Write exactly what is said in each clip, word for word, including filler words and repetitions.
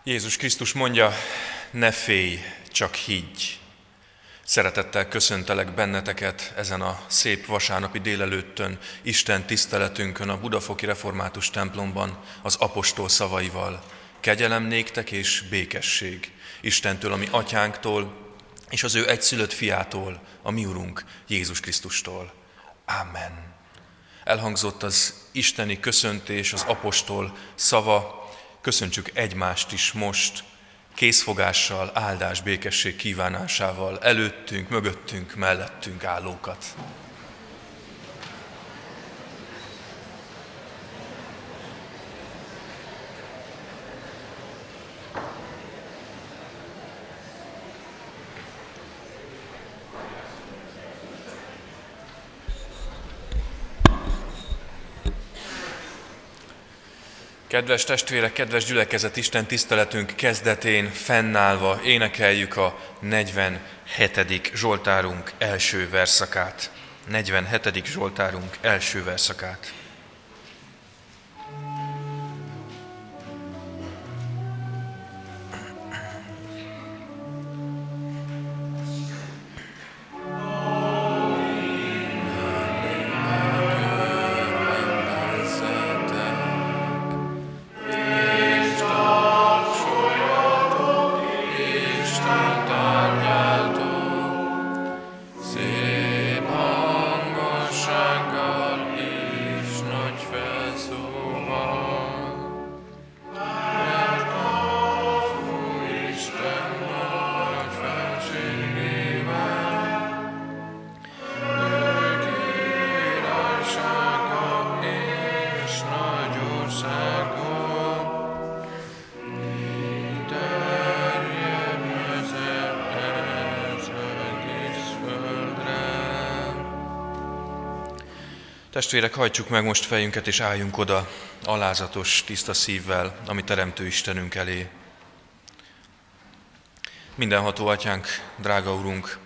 Jézus Krisztus mondja, ne félj, csak higgy. Szeretettel köszöntelek benneteket ezen a szép vasárnapi délelőttön, Isten tiszteletünkön a Budafoki Református templomban az apostol szavaival. Kegyelem néktek és békesség Istentől, a mi atyánktól, és az ő egyszülött fiától, a mi Urunk, Jézus Krisztustól. Amen. Elhangzott az isteni köszöntés, az apostol szava. Köszöntsük egymást is most, készfogással, áldás, békesség kívánásával, előttünk, mögöttünk, mellettünk állókat. Kedves testvérek, kedves gyülekezet, Isten tiszteletünk kezdetén fennállva énekeljük a negyvenhetedik Zsoltárunk első verszakát. negyvenhetedik Zsoltárunk első verszakát. Testvérek, hajtsuk meg most fejünket, és álljunk oda alázatos, tiszta szívvel, ami Teremtő Istenünk elé. Mindenható Atyánk, drága Urunk,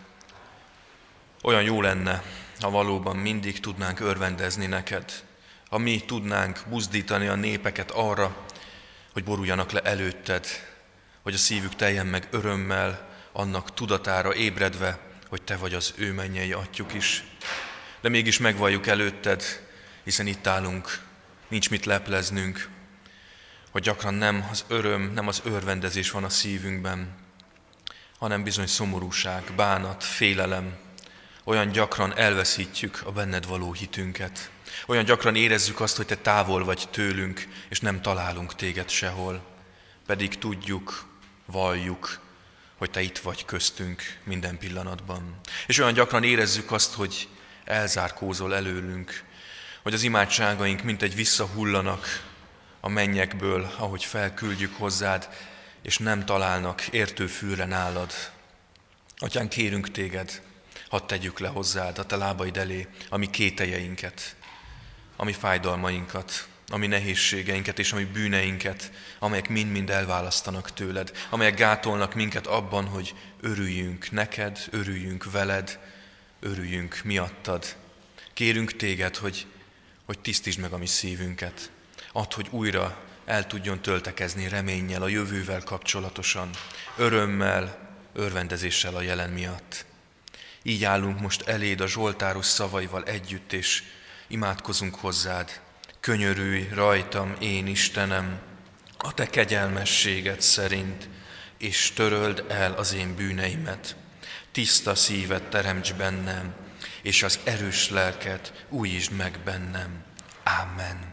olyan jó lenne, ha valóban mindig tudnánk örvendezni neked, ha mi tudnánk buzdítani a népeket arra, hogy boruljanak le előtted, hogy a szívük teljen meg örömmel, annak tudatára ébredve, hogy te vagy az ő mennyei atyjuk is. De mégis megvalljuk előtted, hiszen itt állunk, nincs mit lepleznünk, hogy gyakran nem az öröm, nem az örvendezés van a szívünkben, hanem bizony szomorúság, bánat, félelem. Olyan gyakran elveszítjük a benned való hitünket. Olyan gyakran érezzük azt, hogy te távol vagy tőlünk, és nem találunk téged sehol. Pedig tudjuk, valljuk, hogy te itt vagy köztünk minden pillanatban. És olyan gyakran érezzük azt, hogy elzárkózol előlünk, hogy az imádságaink mintegy visszahullanak a mennyekből, ahogy felküldjük hozzád, és nem találnak értő fülre nálad. Atyán, kérünk téged, hadd tegyük le hozzád a te lábaid elé a mi kételjeinket, a mi fájdalmainkat, a mi nehézségeinket és a mi bűneinket, amelyek mind-mind elválasztanak tőled, amelyek gátolnak minket abban, hogy örüljünk neked, örüljünk veled, örüljünk miattad. Kérünk téged, hogy, hogy tisztítsd meg a mi szívünket. Add, hogy újra el tudjon töltekezni reménnyel a jövővel kapcsolatosan, örömmel, örvendezéssel a jelen miatt. Így állunk most eléd a zsoltáros szavaival együtt, és imádkozunk hozzád. Könyörülj rajtam, én Istenem, a te kegyelmességed szerint, és töröld el az én bűneimet. Tiszta szívet teremts bennem, és az erős lelket újítsd meg bennem. Amen.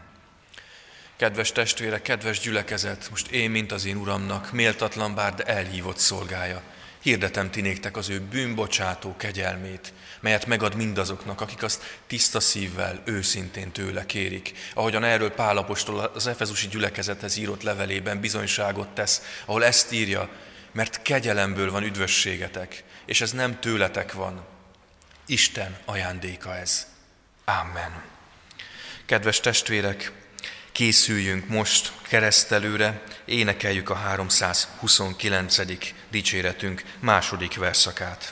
Kedves testvérek, kedves gyülekezet, most én, mint az én Uramnak, méltatlan bár, de elhívott szolgája, hirdetem ti néktek az ő bűnbocsátó kegyelmét, melyet megad mindazoknak, akik azt tiszta szívvel, őszintén tőle kérik. Ahogyan erről Pál apostol az efezusi gyülekezethez írott levelében bizonyságot tesz, ahol ezt írja, mert kegyelemből van üdvösségetek, és ez nem tőletek van. Isten ajándéka ez. Amen. Kedves testvérek, készüljünk most keresztelőre, énekeljük a háromszázhuszonkilencedik dicséretünk második verszakát.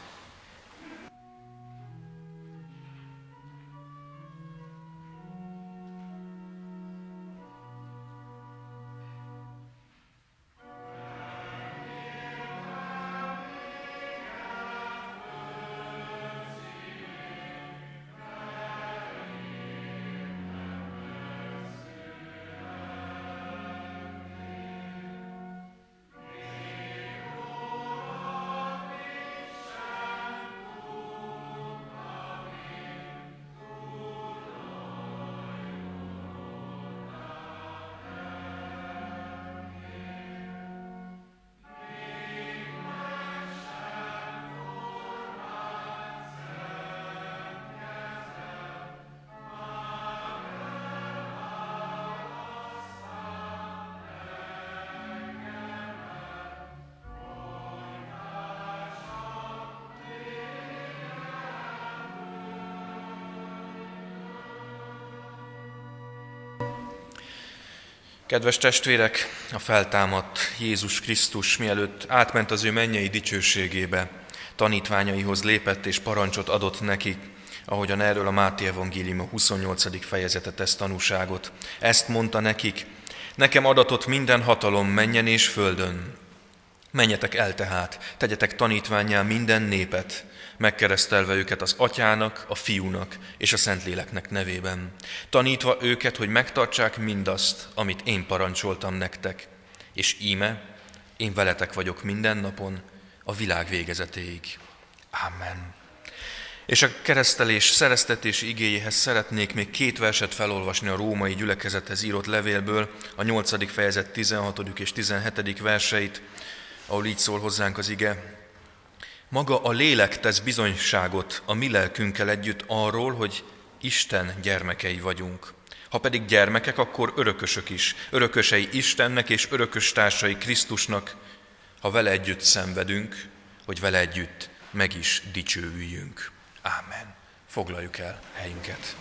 Kedves testvérek, a feltámadt Jézus Krisztus mielőtt átment az ő mennyei dicsőségébe, tanítványaihoz lépett és parancsot adott nekik, ahogyan erről a Máté evangélium a huszonnyolcadik fejezete tesz tanúságot. Ezt mondta nekik: nekem adatott minden hatalom mennyen és földön. Menjetek el tehát, tegyetek tanítvánnyá minden népet, megkeresztelve őket az Atyának, a Fiúnak és a Szentléleknek nevében, tanítva őket, hogy megtartsák mindazt, amit én parancsoltam nektek. És íme, én veletek vagyok minden napon, a világ végezetéig. Amen. És a keresztelés szereztetés igéjéhez szeretnék még két verset felolvasni a római gyülekezethez írott levélből, a nyolcadik fejezet tizenhatodik és tizenhetedik verseit, ahol így szól hozzánk az ige. Maga a lélek tesz bizonyságot a mi lelkünkkel együtt arról, hogy Isten gyermekei vagyunk. Ha pedig gyermekek, akkor örökösök is, örökösei Istennek és örökös társai Krisztusnak, ha vele együtt szenvedünk, hogy vele együtt meg is dicsőüljünk. Ámen. Foglaljuk el helyünket.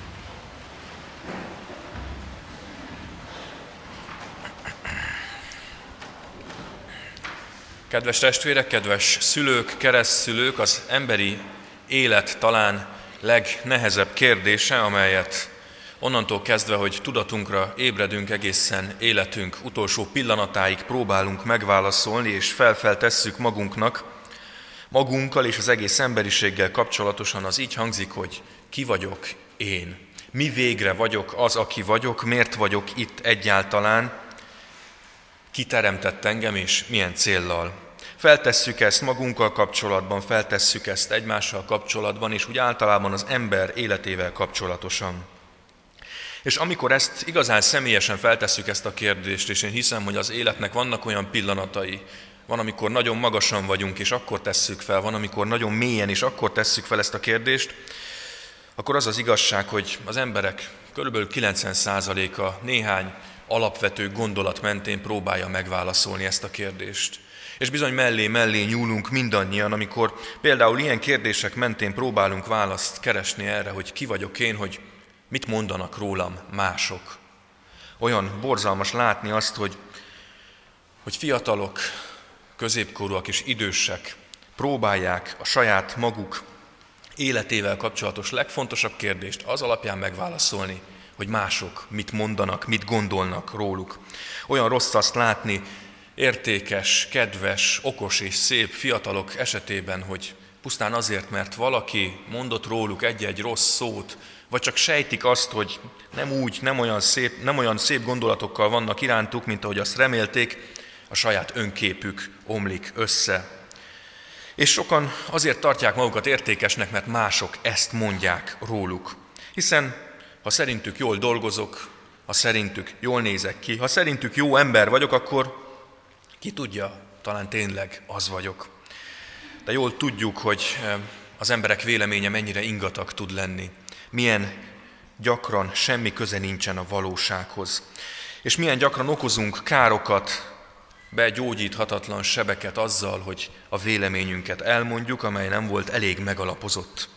Kedves testvérek, kedves szülők, keresztszülők, az emberi élet talán legnehezebb kérdése, amelyet onnantól kezdve, hogy tudatunkra ébredünk, egészen életünk utolsó pillanatáig próbálunk megválaszolni, és felfeltesszük magunknak, magunkkal és az egész emberiséggel kapcsolatosan, az így hangzik, hogy ki vagyok én? Mi végre vagyok az, aki vagyok? Miért vagyok itt egyáltalán? Ki teremtett engem, és milyen céllal? Feltesszük ezt magunkkal kapcsolatban, feltesszük ezt egymással kapcsolatban, és úgy általában az ember életével kapcsolatosan. És amikor ezt igazán személyesen feltesszük ezt a kérdést, és én hiszem, hogy az életnek vannak olyan pillanatai, van, amikor nagyon magasan vagyunk, és akkor tesszük fel, van, amikor nagyon mélyen, és akkor tesszük fel ezt a kérdést, akkor az az igazság, hogy az emberek körülbelül kilencven százaléka néhány alapvető gondolat mentén próbálja megválaszolni ezt a kérdést. És bizony mellé-mellé nyúlunk mindannyian, amikor például ilyen kérdések mentén próbálunk választ keresni erre, hogy ki vagyok én, hogy mit mondanak rólam mások. Olyan borzalmas látni azt, hogy, hogy fiatalok, középkorúak és idősek próbálják a saját maguk életével kapcsolatos legfontosabb kérdést az alapján megválaszolni, hogy mások mit mondanak, mit gondolnak róluk. Olyan rossz azt látni értékes, kedves, okos és szép fiatalok esetében, hogy pusztán azért, mert valaki mondott róluk egy-egy rossz szót, vagy csak sejtik azt, hogy nem úgy, nem olyan szép, nem olyan szép gondolatokkal vannak irántuk, mint ahogy azt remélték, a saját önképük omlik össze. És sokan azért tartják magukat értékesnek, mert mások ezt mondják róluk. Hiszen ha szerintük jól dolgozok, ha szerintük jól nézek ki, ha szerintük jó ember vagyok, akkor ki tudja, talán tényleg az vagyok. De jól tudjuk, hogy az emberek véleménye mennyire ingatag tud lenni. Milyen gyakran semmi köze nincsen a valósághoz. És milyen gyakran okozunk károkat, begyógyíthatatlan sebeket azzal, hogy a véleményünket elmondjuk, amely nem volt elég megalapozott.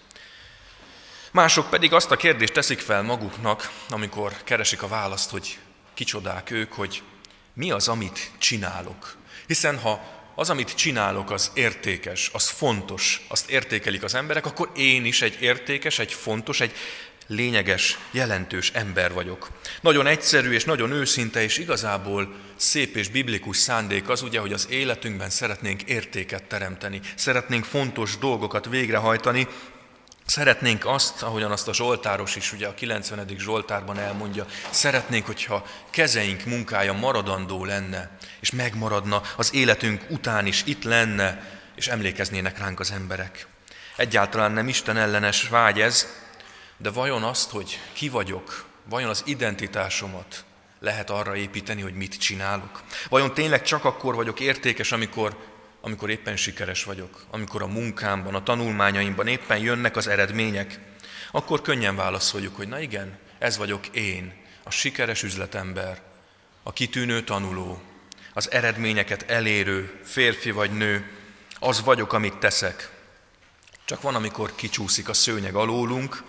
Mások pedig azt a kérdést teszik fel maguknak, amikor keresik a választ, hogy kicsodák ők, hogy mi az, amit csinálok. Hiszen ha az, amit csinálok, az értékes, az fontos, azt értékelik az emberek, akkor én is egy értékes, egy fontos, egy lényeges, jelentős ember vagyok. Nagyon egyszerű és nagyon őszinte és igazából szép és biblikus szándék az ugye, hogy az életünkben szeretnénk értéket teremteni, szeretnénk fontos dolgokat végrehajtani, szeretnénk azt, ahogyan azt a zsoltáros is ugye a kilencvenedik zsoltárban elmondja, szeretnénk, hogyha kezeink munkája maradandó lenne, és megmaradna az életünk után is itt lenne, és emlékeznének ránk az emberek. Egyáltalán nem Isten ellenes vágy ez, de vajon azt, hogy ki vagyok, vajon az identitásomat lehet arra építeni, hogy mit csinálok? Vajon tényleg csak akkor vagyok értékes, amikor, amikor éppen sikeres vagyok, amikor a munkámban, a tanulmányaimban éppen jönnek az eredmények? Akkor könnyen válaszoljuk, hogy na igen, ez vagyok én, a sikeres üzletember, a kitűnő tanuló, az eredményeket elérő férfi vagy nő, az vagyok, amit teszek. Csak van, amikor kicsúszik a szőnyeg alólunk,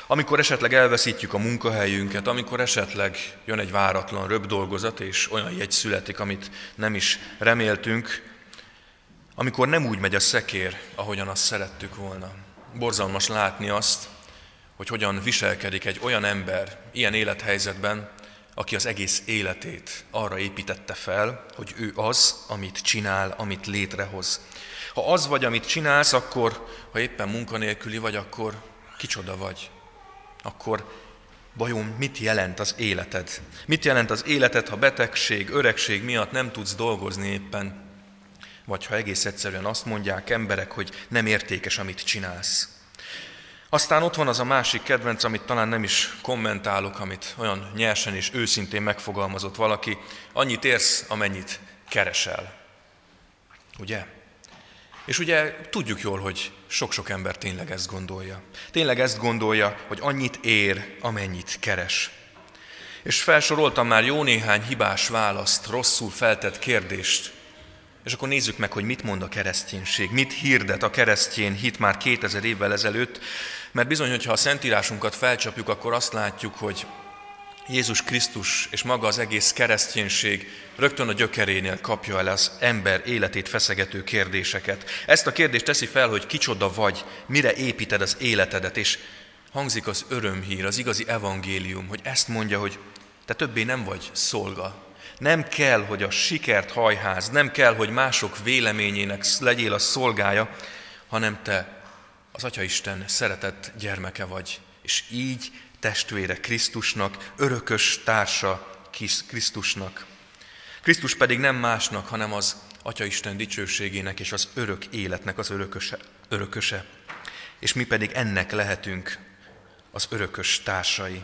Amikor esetleg elveszítjük a munkahelyünket, amikor esetleg jön egy váratlan röpdolgozat, és olyan jegy születik, amit nem is reméltünk, amikor nem úgy megy a szekér, ahogyan azt szerettük volna. Borzalmas látni azt, hogy hogyan viselkedik egy olyan ember ilyen élethelyzetben, aki az egész életét arra építette fel, hogy ő az, amit csinál, amit létrehoz. Ha az vagy, amit csinálsz, akkor, ha éppen munkanélküli vagy, akkor kicsoda vagy. Akkor vajon mit jelent az életed? Mit jelent az életed, ha betegség, öregség miatt nem tudsz dolgozni éppen? Vagy ha egész egyszerűen azt mondják emberek, hogy nem értékes, amit csinálsz. Aztán ott van az a másik kedvenc, amit talán nem is kommentálok, amit olyan nyersen és őszintén megfogalmazott valaki, annyit érsz, amennyit keresel. Ugye? És ugye tudjuk jól, hogy sok-sok ember tényleg ezt gondolja. Tényleg ezt gondolja, hogy annyit ér, amennyit keres. És felsoroltam már jó néhány hibás választ, rosszul feltett kérdést, és akkor nézzük meg, hogy mit mond a kereszténység, mit hirdet a keresztény hit már kétezer évvel ezelőtt, mert bizony, hogyha a Szentírásunkat felcsapjuk, akkor azt látjuk, hogy Jézus Krisztus és maga az egész kereszténység rögtön a gyökerénél kapja el az ember életét feszegető kérdéseket. Ezt a kérdést teszi fel, hogy kicsoda vagy, mire építed az életedet, és hangzik az örömhír, az igazi evangélium, hogy ezt mondja, hogy te többé nem vagy szolga. Nem kell, hogy a sikert hajház, nem kell, hogy mások véleményének legyél a szolgája, hanem te az Atyaisten szeretett gyermeke vagy, és így testvére Krisztusnak, örökös társa Krisztusnak. Krisztus pedig nem másnak, hanem az Atyaisten dicsőségének és az örök életnek az örököse. örököse. És mi pedig ennek lehetünk az örökös társai.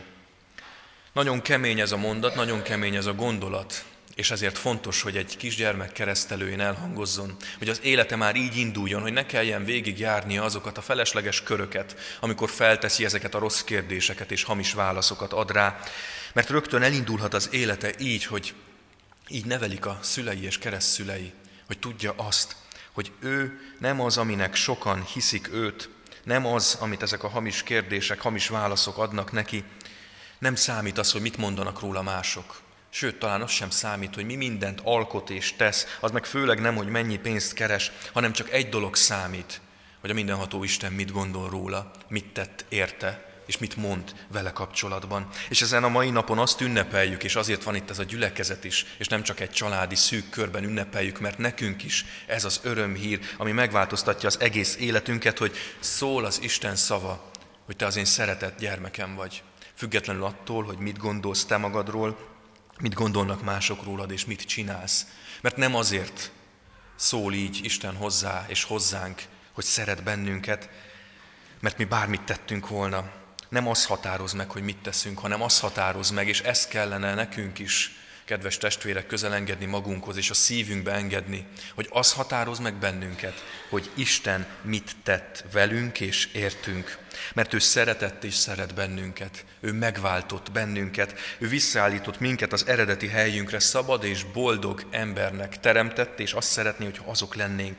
Nagyon kemény ez a mondat, nagyon kemény ez a gondolat, és ezért fontos, hogy egy kisgyermek keresztelőjén elhangozzon, hogy az élete már így induljon, hogy ne kelljen végigjárnia azokat a felesleges köröket, amikor felteszi ezeket a rossz kérdéseket és hamis válaszokat ad rá, mert rögtön elindulhat az élete így, hogy így nevelik a szülei és keresztszülei, hogy tudja azt, hogy ő nem az, aminek sokan hiszik őt, nem az, amit ezek a hamis kérdések, hamis válaszok adnak neki, nem számít az, hogy mit mondanak róla mások. Sőt, talán az sem számít, hogy mi mindent alkot és tesz, az meg főleg nem, hogy mennyi pénzt keres, hanem csak egy dolog számít, hogy a mindenható Isten mit gondol róla, mit tett érte, és mit mond vele kapcsolatban. És ezen a mai napon azt ünnepeljük, és azért van itt ez a gyülekezet is, és nem csak egy családi szűk körben ünnepeljük, mert nekünk is ez az örömhír, ami megváltoztatja az egész életünket, hogy szól az Isten szava, hogy te az én szeretett gyermekem vagy. Függetlenül attól, hogy mit gondolsz te magadról, mit gondolnak mások rólad, és mit csinálsz. Mert nem azért szól így Isten hozzá és hozzánk, hogy szeret bennünket, mert mi bármit tettünk volna. Nem az határoz meg, hogy mit teszünk, hanem az határoz meg, és ezt kellene nekünk is, kedves testvérek, közel engedni magunkhoz, és a szívünkbe engedni, hogy az határoz meg bennünket, hogy Isten mit tett velünk és értünk. Mert ő szeretett és szeret bennünket, ő megváltott bennünket, ő visszaállított minket az eredeti helyünkre, szabad és boldog embernek teremtett, és azt szeretné, hogy azok lennénk.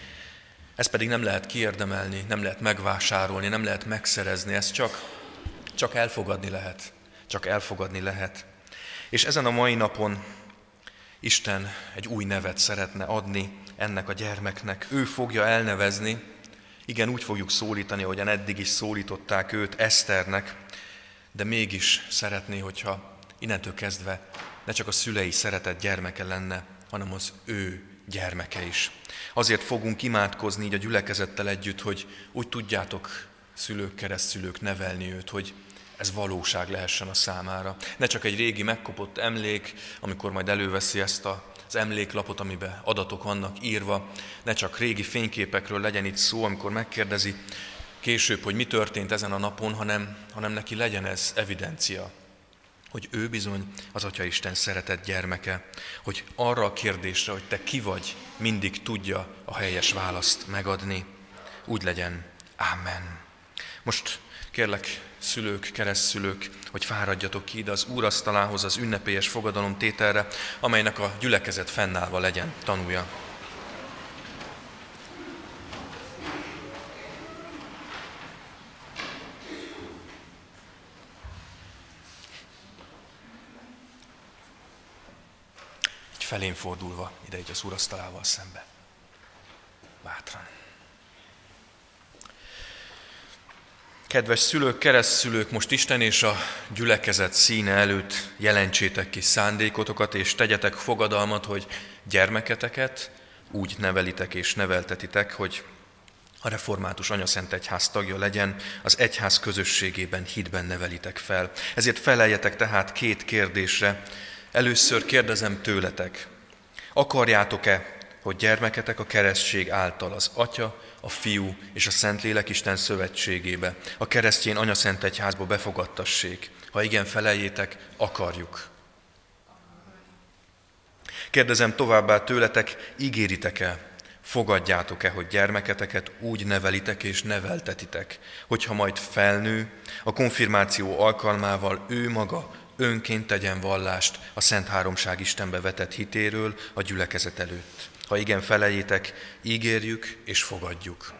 Ezt pedig nem lehet kiérdemelni, nem lehet megvásárolni, nem lehet megszerezni, ezt csak, csak elfogadni lehet, csak elfogadni lehet. És ezen a mai napon Isten egy új nevet szeretne adni ennek a gyermeknek. Ő fogja elnevezni, igen, úgy fogjuk szólítani, ahogyan eddig is szólították őt, Eszternek, de mégis szeretné, hogyha innentől kezdve ne csak a szülei szeretett gyermeke lenne, hanem az ő gyermeke is. Azért fogunk imádkozni így a gyülekezettel együtt, hogy úgy tudjátok, szülők, keresztszülők nevelni őt, hogy ez valóság lehessen a számára. Ne csak egy régi megkopott emlék, amikor majd előveszi ezt az emléklapot, amiben adatok vannak írva, ne csak régi fényképekről legyen itt szó, amikor megkérdezi később, hogy mi történt ezen a napon, hanem, hanem neki legyen ez evidencia, hogy ő bizony az Atyaisten szeretett gyermeke, hogy arra a kérdésre, hogy te ki vagy, mindig tudja a helyes választ megadni. Úgy legyen. Amen. Most kérlek, szülők, keresztszülők, hogy fáradjatok ki ide az úrasztalához, az ünnepélyes fogadalomtételre, amelynek a gyülekezet fennállva legyen tanúja. felén fordulva, ide így az úrasztalával szembe. Bátran. Kedves szülők, keresztszülők, most Isten és a gyülekezet színe előtt jelentsétek ki szándékotokat, és tegyetek fogadalmat, hogy gyermeketeket úgy nevelitek és neveltetitek, hogy a református Anyaszent Egyház tagja legyen, az egyház közösségében, hitben nevelitek fel. Ezért feleljetek tehát két kérdésre. Először kérdezem tőletek, akarjátok-e, hogy gyermeketek a keresztség által az Atya, a Fiú és a Szentlélek Isten szövetségébe, a keresztény Anyaszent Egyházba befogadtassék? Ha igen, feleljétek, akarjuk. Kérdezem továbbá tőletek, ígéritek-e, fogadjátok-e, hogy gyermeketeket úgy nevelitek és neveltetitek, hogyha majd felnő, a konfirmáció alkalmával ő maga önként tegyen vallást a Szent Háromság Istenbe vetett hitéről a gyülekezet előtt. Ha igen, feleljétek, ígérjük és fogadjuk.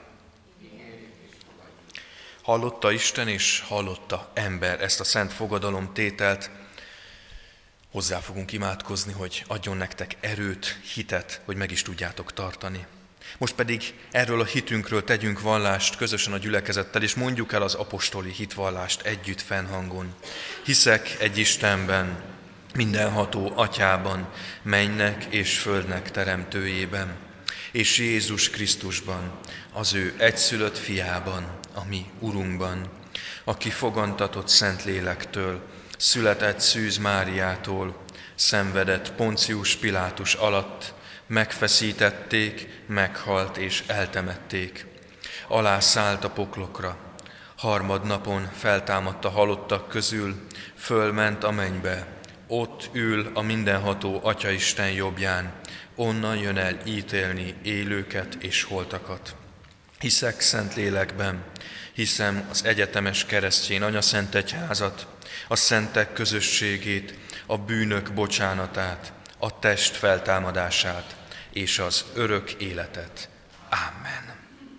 Hallotta Isten és hallotta ember ezt a szent fogadalom tételt. Hozzá fogunk imádkozni, hogy adjon nektek erőt, hitet, hogy meg is tudjátok tartani. Most pedig erről a hitünkről tegyünk vallást közösen a gyülekezettel, és mondjuk el az apostoli hitvallást együtt fennhangon. Hiszek egy Istenben, mindenható Atyában, mennynek és földnek teremtőjében, és Jézus Krisztusban, az ő egyszülött fiában, a mi Urunkban, aki fogantatott Szentlélektől, született Szűz Máriától, szenvedett Poncius Pilátus alatt, megfeszítették, meghalt és eltemették. Alászállt a poklokra, harmadnapon feltámadt a halottak közül, fölment a mennybe, ott ül a mindenható Atyaisten jobbján, onnan jön el ítélni élőket és holtakat. Hiszek Szentlélekben, hiszem az egyetemes keresztény Anyaszent Egyházat, a szentek közösségét, a bűnök bocsánatát, a test feltámadását és az örök életet. Amen.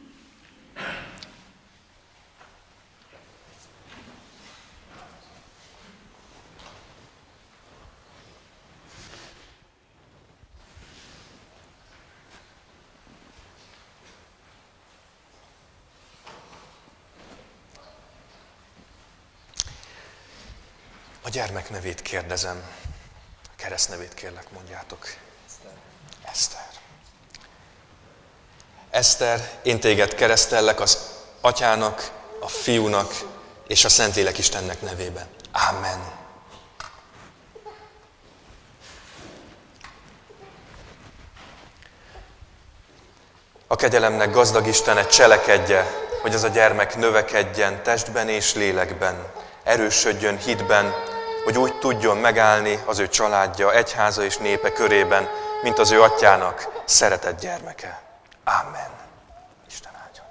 A gyermek nevét kérdezem, a keresztnevét kérlek, mondjátok. Eszter. Eszter. Eszter, én téged keresztellek az Atyának, a Fiúnak és a Szentlélek Istennek nevében. Amen. A kegyelemnek gazdag Istene cselekedje, hogy az a gyermek növekedjen testben és lélekben, erősödjön hitben, hogy úgy tudjon megállni az ő családja, egyháza és népe körében, mint az ő atyának szeretett gyermeke. Amen. Isten áldjon.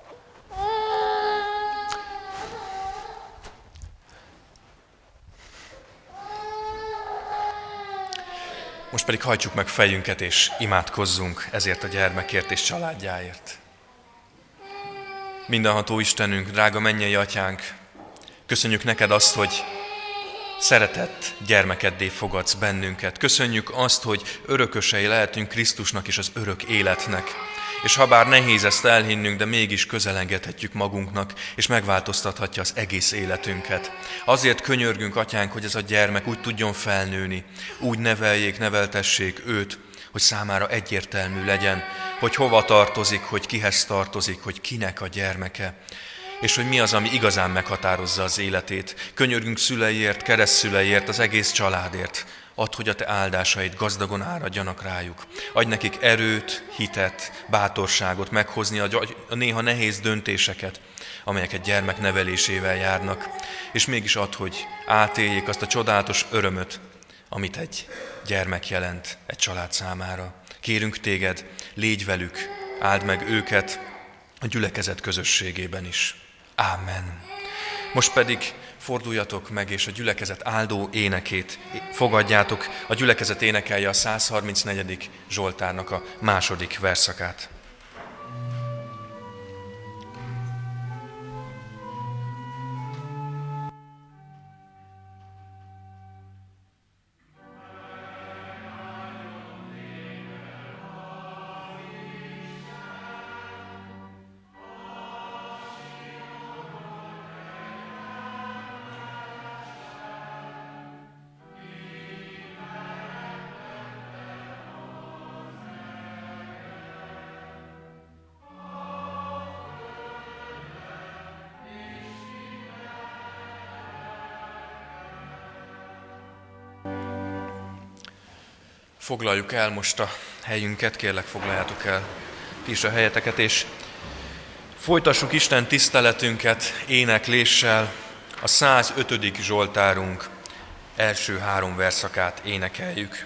Most pedig hajtsuk meg fejünket és imádkozzunk ezért a gyermekért és családjáért. Mindenható Istenünk, drága mennyei atyánk, köszönjük neked azt, hogy szeretett gyermekeddé fogadsz bennünket. Köszönjük azt, hogy örökösei lehetünk Krisztusnak és az örök életnek. És ha bár nehéz ezt elhinnünk, de mégis közelengedhetjük magunknak, és megváltoztathatja az egész életünket. Azért könyörgünk, atyánk, hogy ez a gyermek úgy tudjon felnőni, úgy neveljék, neveltessék őt, hogy számára egyértelmű legyen, hogy hova tartozik, hogy kihez tartozik, hogy kinek a gyermeke, és hogy mi az, ami igazán meghatározza az életét. Könyörgünk szüleiért, keresztszüleiért, az egész családért. Add, hogy a te áldásaid gazdagon áradjanak rájuk. Adj nekik erőt, hitet, bátorságot meghozni a, a néha nehéz döntéseket, amelyek egy gyermek nevelésével járnak. És mégis add, hogy átéljék azt a csodálatos örömöt, amit egy gyermek jelent egy család számára. Kérünk téged, légy velük, áld meg őket a gyülekezet közösségében is. Ámen. Most pedig forduljatok meg, és a gyülekezet áldó énekét fogadjátok. A gyülekezet énekelje a száz harmincnegyedik Zsoltárnak a második verszakát. Foglaljuk el most a helyünket, kérlek foglaljátok el ti is a helyeteket, és folytassuk Isten tiszteletünket énekléssel. A százötödik zsoltárunk első három verszakát énekeljük.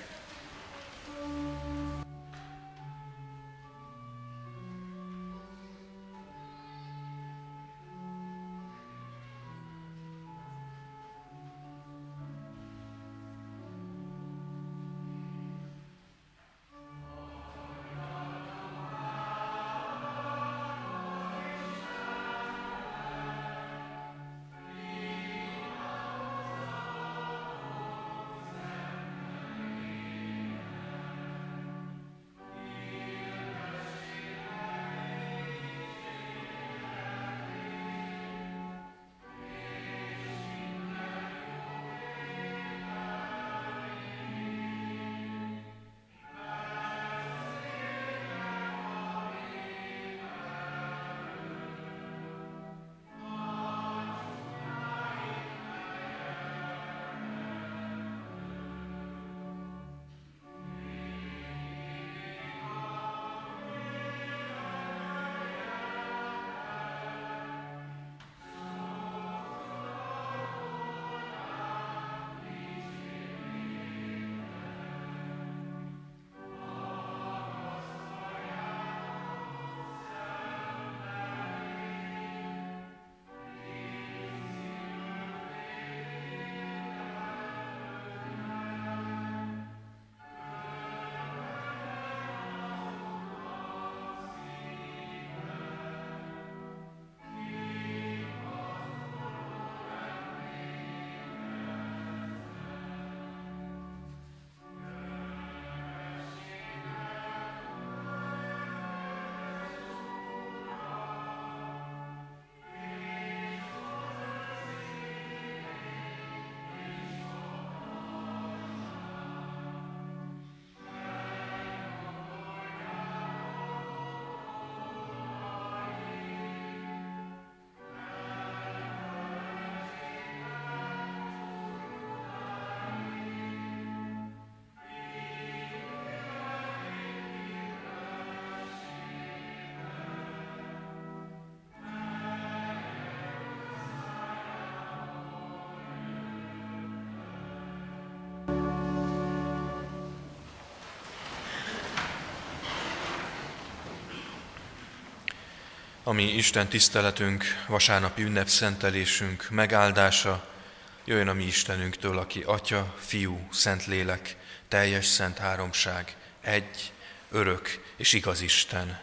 A mi Isten tiszteletünk, vasárnapi ünnepszentelésünk megáldása jöjjön a mi Istenünktől, aki Atya, Fiú, Szentlélek, teljes szent háromság, egy, örök és igaz Isten.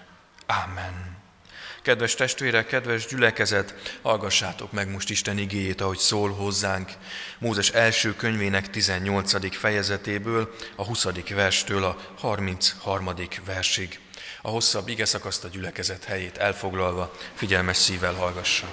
Ámen. Kedves testvérek, kedves gyülekezet, hallgassátok meg most Isten igéjét, ahogy szól hozzánk. Mózes első könyvének tizennyolcadik fejezetéből, a huszadik verstől a harmincharmadik versig. A hosszabb igeszakaszt a gyülekezet helyét elfoglalva figyelmes szívvel hallgassa.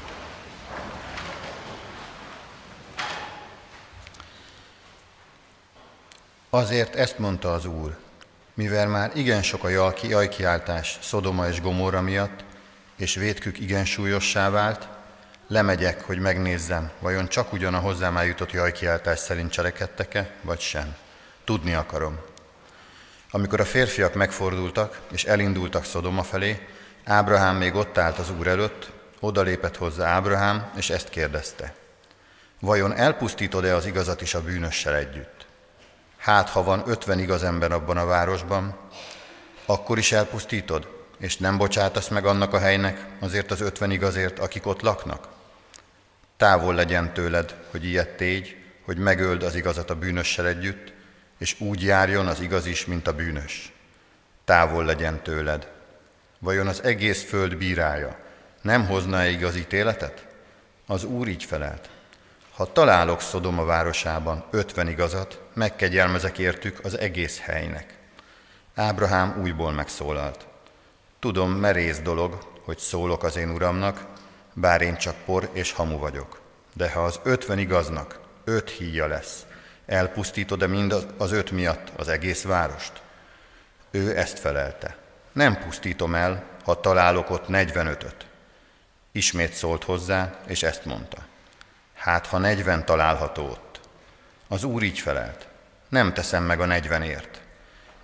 Azért ezt mondta az Úr, mivel már igen sok a jalki jajkiáltás Szodoma és Gomorra miatt, és vétkük igen súlyossá vált, lemegyek, hogy megnézzem, vajon csak ugyan a hozzám eljutott jajkiáltás szerint cselekedtek-e, vagy sem. Tudni akarom. Amikor a férfiak megfordultak, és elindultak Szodoma felé, Ábrahám még ott állt az Úr előtt, odalépett hozzá Ábrahám, és ezt kérdezte. Vajon elpusztítod-e az igazat is a bűnössel együtt? Hát, ha van ötven igaz ember abban a városban, akkor is elpusztítod, és nem bocsátasz meg annak a helynek azért az ötven igazért, akik ott laknak? Távol legyen tőled, hogy ilyet tégy, hogy megöld az igazat a bűnössel együtt, és úgy járjon az igaz is, mint a bűnös. Távol legyen tőled. Vajon az egész föld bírája nem hozna-e igaz ítéletet? Az Úr így felelt. Ha találok Szodoma városában ötven igazat, megkegyelmezek értük az egész helynek. Ábrahám újból megszólalt. Tudom, merész dolog, hogy szólok az én uramnak, bár én csak por és hamu vagyok. De ha az ötven igaznak öt híja lesz, elpusztítod-e mind az öt miatt az egész várost? Ő ezt felelte. Nem pusztítom el, ha találok ott negyvenötöt. Ismét szólt hozzá, és ezt mondta. Hát, ha negyven található ott. Az Úr így felelt. Nem teszem meg a negyvenért.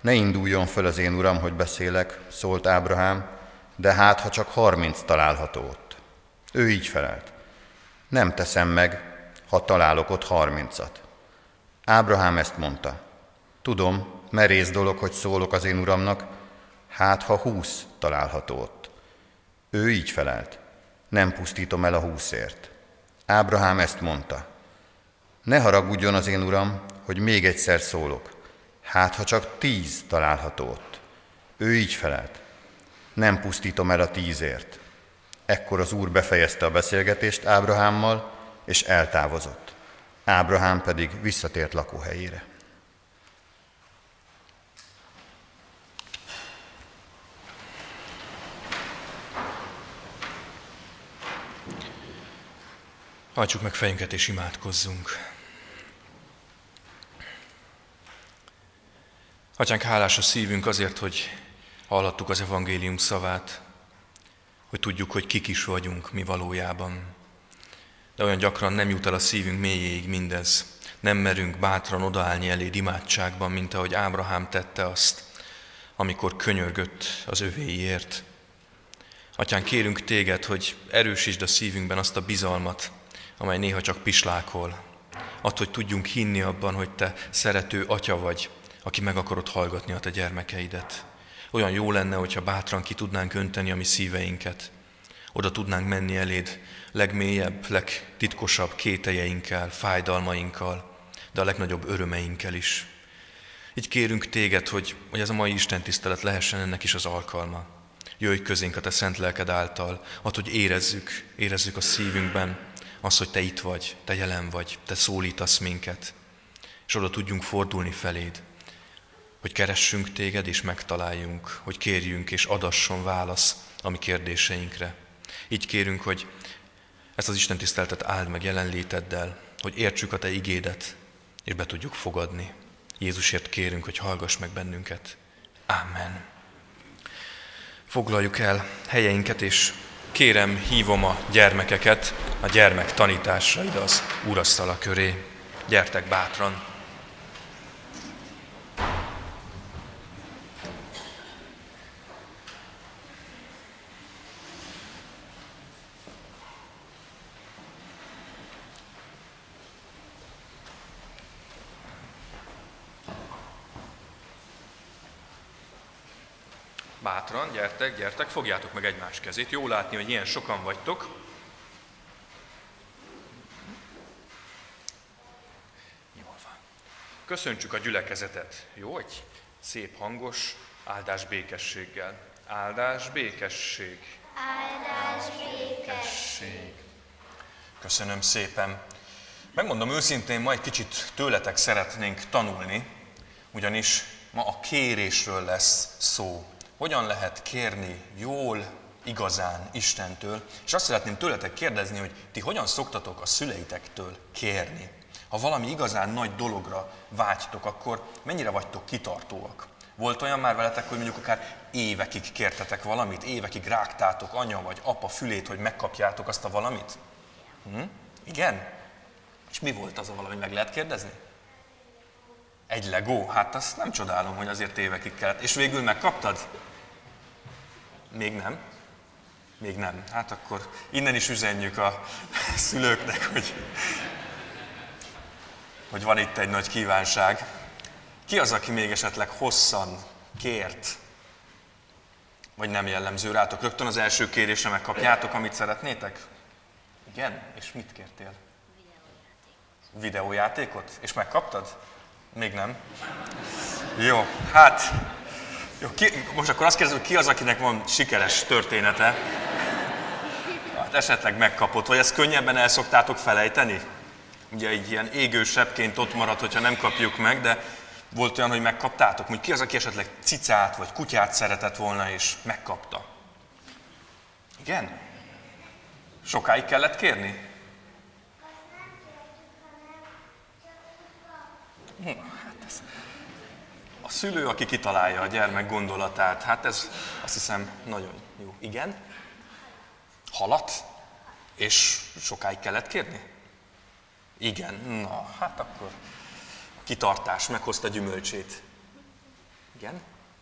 ne induljon föl az én uram, hogy beszélek, szólt Ábrahám, de hát, ha csak harminc található ott. Ő így felelt: nem teszem meg, ha találok ott harmincat. Ábrahám ezt mondta: tudom, merész dolog, hogy szólok az én uramnak, hát ha húsz található ott. Ő így felelt: nem pusztítom el a húszért. Ábrahám ezt mondta: ne haragudjon az én uram, hogy még egyszer szólok, hát ha csak tíz található ott. Ő így felelt: nem pusztítom el a tízért. Ekkor az Úr befejezte a beszélgetést Ábrahámmal, és eltávozott. Ábrahám pedig visszatért lakóhelyére. Hajtsuk meg fejünket és imádkozzunk. Atyánk, hálás a szívünk azért, hogy hallhattuk az evangélium szavát, hogy tudjuk, hogy kik is vagyunk mi valójában. De olyan gyakran nem jut el a szívünk mélyéig mindez. Nem merünk bátran odaállni eléd imádságban, mint ahogy Ábrahám tette azt, amikor könyörgött az övéiért. Atyán, kérünk téged, hogy erősítsd a szívünkben azt a bizalmat, amely néha csak pislákol. Add, hogy tudjunk hinni abban, hogy te szerető atya vagy, aki meg akarod hallgatni a te gyermekeidet. Olyan jó lenne, hogyha bátran ki tudnánk önteni a mi szíveinket. Oda tudnánk menni eléd legmélyebb, legtitkosabb kételjeinkkel, fájdalmainkkal, de a legnagyobb örömeinkkel is. Így kérünk téged, hogy, hogy ez a mai istentisztelet lehessen ennek is az alkalma. Jöjj közénk a te szent lelked által, add, hogy érezzük, érezzük a szívünkben azt, hogy te itt vagy, te jelen vagy, te szólítasz minket, és oda tudjunk fordulni feléd, hogy keressünk téged és megtaláljunk, hogy kérjünk és adasson válasz a mi kérdéseinkre. Így kérünk, hogy ezt az istentiszteletet áld meg jelenléteddel, hogy értsük a te igédet, és be tudjuk fogadni. Jézusért kérünk, hogy hallgass meg bennünket. Amen. Foglaljuk el helyeinket, és kérem, hívom a gyermekeket a gyermek tanításra ide az úrasztala köré. Gyertek bátran! Bátran, gyertek, gyertek, fogjátok meg egymás kezét. Jó látni, hogy ilyen sokan vagytok. Jól van. Köszöntsük a gyülekezetet. Jó, egy szép hangos áldás békességgel. Áldás békesség. Áldás békesség. Köszönöm szépen. Megmondom őszintén, ma egy kicsit tőletek szeretnénk tanulni, ugyanis ma a kérésről lesz szó. Hogyan lehet kérni jól, igazán Istentől, és azt szeretném tőletek kérdezni, hogy ti hogyan szoktatok a szüleitektől kérni. Ha valami igazán nagy dologra vágytok, akkor mennyire vagytok kitartóak? Volt olyan már veletek, hogy mondjuk akár évekig kértetek valamit, évekig rágtátok anya vagy apa fülét, hogy megkapjátok azt a valamit? Hm? Igen? És mi volt az a valami, meg lehet kérdezni? Egy legó? Hát azt nem csodálom, hogy azért évekig kellett. És végül megkaptad? Még nem? Még nem. Hát akkor innen is üzenjük a szülőknek, hogy, hogy van itt egy nagy kívánság. Ki az, aki még esetleg hosszan kért? Vagy nem jellemző rátok? Rögtön az első kérésre megkapjátok, amit szeretnétek? Igen? És mit kértél? Videójátékot. Videójátékot? És megkaptad? Még nem. Jó, hát, jó, ki, most akkor azt kérdezem, hogy ki az, akinek van sikeres története? Hát esetleg megkapott, vagy ezt könnyebben el szoktátok felejteni? Ugye így ilyen égő sebként ott marad, hogyha nem kapjuk meg, de volt olyan, hogy megkaptátok? Mondjuk ki az, aki esetleg cicát vagy kutyát szeretett volna, és megkapta? Igen? Sokáig kellett kérni? Hát ez a szülő, aki kitalálja a gyermek gondolatát, hát ez azt hiszem nagyon jó. Igen? Halat? És sokáig kellett kérni? Igen. Na, hát akkor kitartás meghozta gyümölcsét. Igen?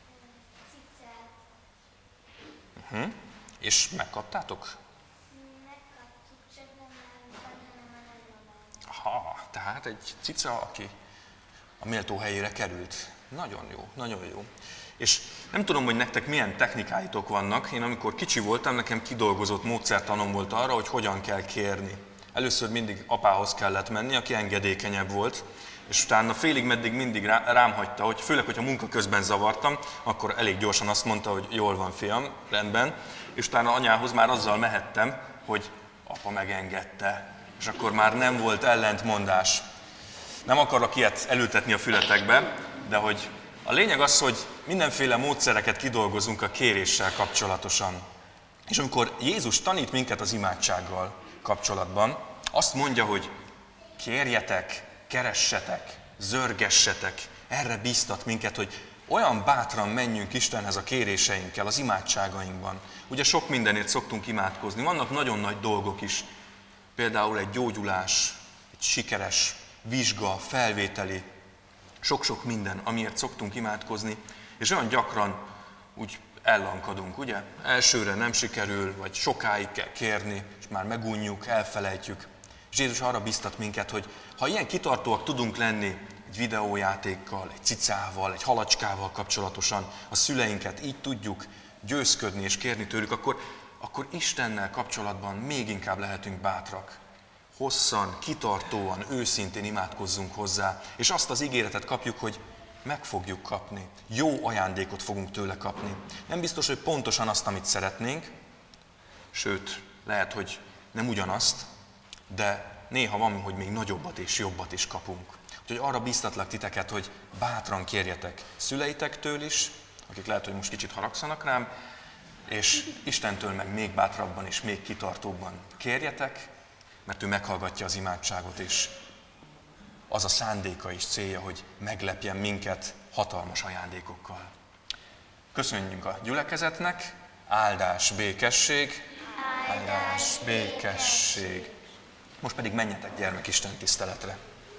Uh-huh. És megkaptátok? Megkaptuk, csak nem állt benne a nagyobb. Aha, tehát egy cica, aki a méltó helyére került. Nagyon jó, nagyon jó. És nem tudom, hogy nektek milyen technikáitok vannak. Én amikor kicsi voltam, nekem kidolgozott módszertanom volt arra, hogy hogyan kell kérni. Először mindig apához kellett menni, aki engedékenyebb volt, és utána félig meddig mindig rám hagyta, hogy főleg, hogyha munka közben zavartam, akkor elég gyorsan azt mondta, hogy jól van, fiam, rendben, és utána anyához már azzal mehettem, hogy apa megengedte, és akkor már nem volt ellentmondás. Nem akarok ilyet elültetni a fületekbe, de hogy a lényeg az, hogy mindenféle módszereket kidolgozunk a kéréssel kapcsolatosan. És amikor Jézus tanít minket az imádsággal kapcsolatban, azt mondja, hogy kérjetek, keressetek, zörgessetek, erre bíztat minket, hogy olyan bátran menjünk Istenhez a kéréseinkkel, az imádságainkban. Ugye sok mindenért szoktunk imádkozni, vannak nagyon nagy dolgok is, például egy gyógyulás, egy sikeres vizsga, felvételi, sok-sok minden, amiért szoktunk imádkozni, és olyan gyakran úgy ellankadunk, ugye? Elsőre nem sikerül, vagy sokáig kell kérni, és már megunjuk, elfelejtjük. És Jézus arra biztat minket, hogy ha ilyen kitartóak tudunk lenni egy videójátékkal, egy cicával, egy halacskával kapcsolatosan, a szüleinket így tudjuk győzködni és kérni tőlük, akkor, akkor Istennel kapcsolatban még inkább lehetünk bátrak. Hosszan, kitartóan, őszintén imádkozzunk hozzá, és azt az ígéretet kapjuk, hogy meg fogjuk kapni. Jó ajándékot fogunk tőle kapni. Nem biztos, hogy pontosan azt, amit szeretnénk, sőt, lehet, hogy nem ugyanazt, de néha van, hogy még nagyobbat és jobbat is kapunk. Úgyhogy arra bíztatlak titeket, hogy bátran kérjetek szüleitektől is, akik lehet, hogy most kicsit haragszanak rám, és Istentől meg még bátrabban és még kitartóbban kérjetek, mert ő meghallgatja az imádságot, és az a szándéka és célja, hogy meglepjen minket hatalmas ajándékokkal. Köszönjünk a gyülekezetnek, áldás, békesség, áldás, békesség. Most pedig menjetek gyermek Isten tiszteletre.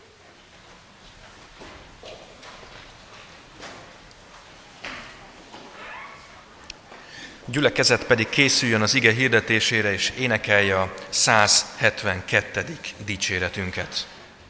Gyülekezet pedig készüljön az ige hirdetésére, és énekelje a száz hetvenkettedik dicséretünket.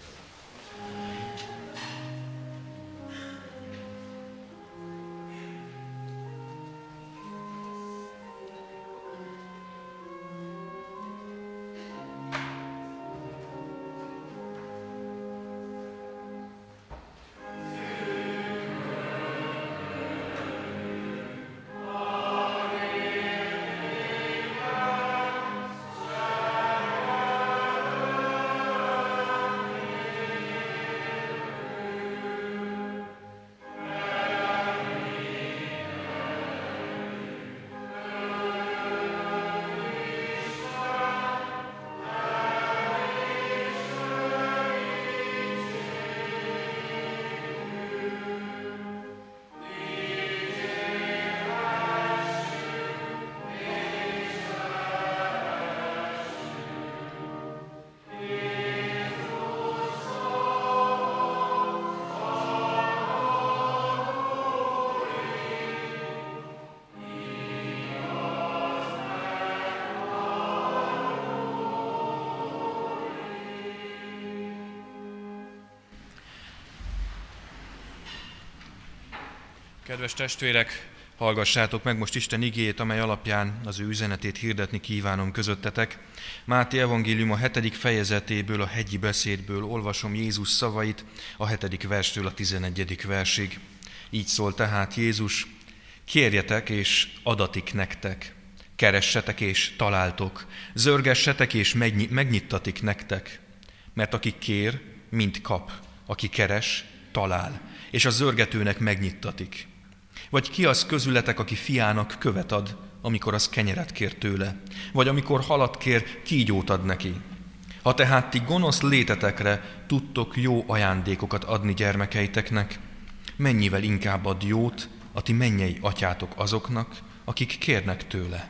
Kedves testvérek, hallgassátok meg most Isten igéjét, amely alapján az ő üzenetét hirdetni kívánom közöttetek. Máté evangélium a hetedik fejezetéből, a hegyi beszédből olvasom Jézus szavait, a hetedik verstől a tizenegyedik versig. Így szól tehát Jézus: kérjetek és adatik nektek, keressetek és találtok, zörgessetek és megnyittatik nektek. Mert aki kér, mind kap, aki keres, talál, és a zörgetőnek megnyittatik. Vagy ki az közületek, aki fiának követ ad, amikor az kenyeret kér tőle? Vagy amikor halat kér, kígyót ad neki? Ha tehát ti gonosz létetekre tudtok jó ajándékokat adni gyermekeiteknek, mennyivel inkább ad jót a ti mennyei atyátok azoknak, akik kérnek tőle.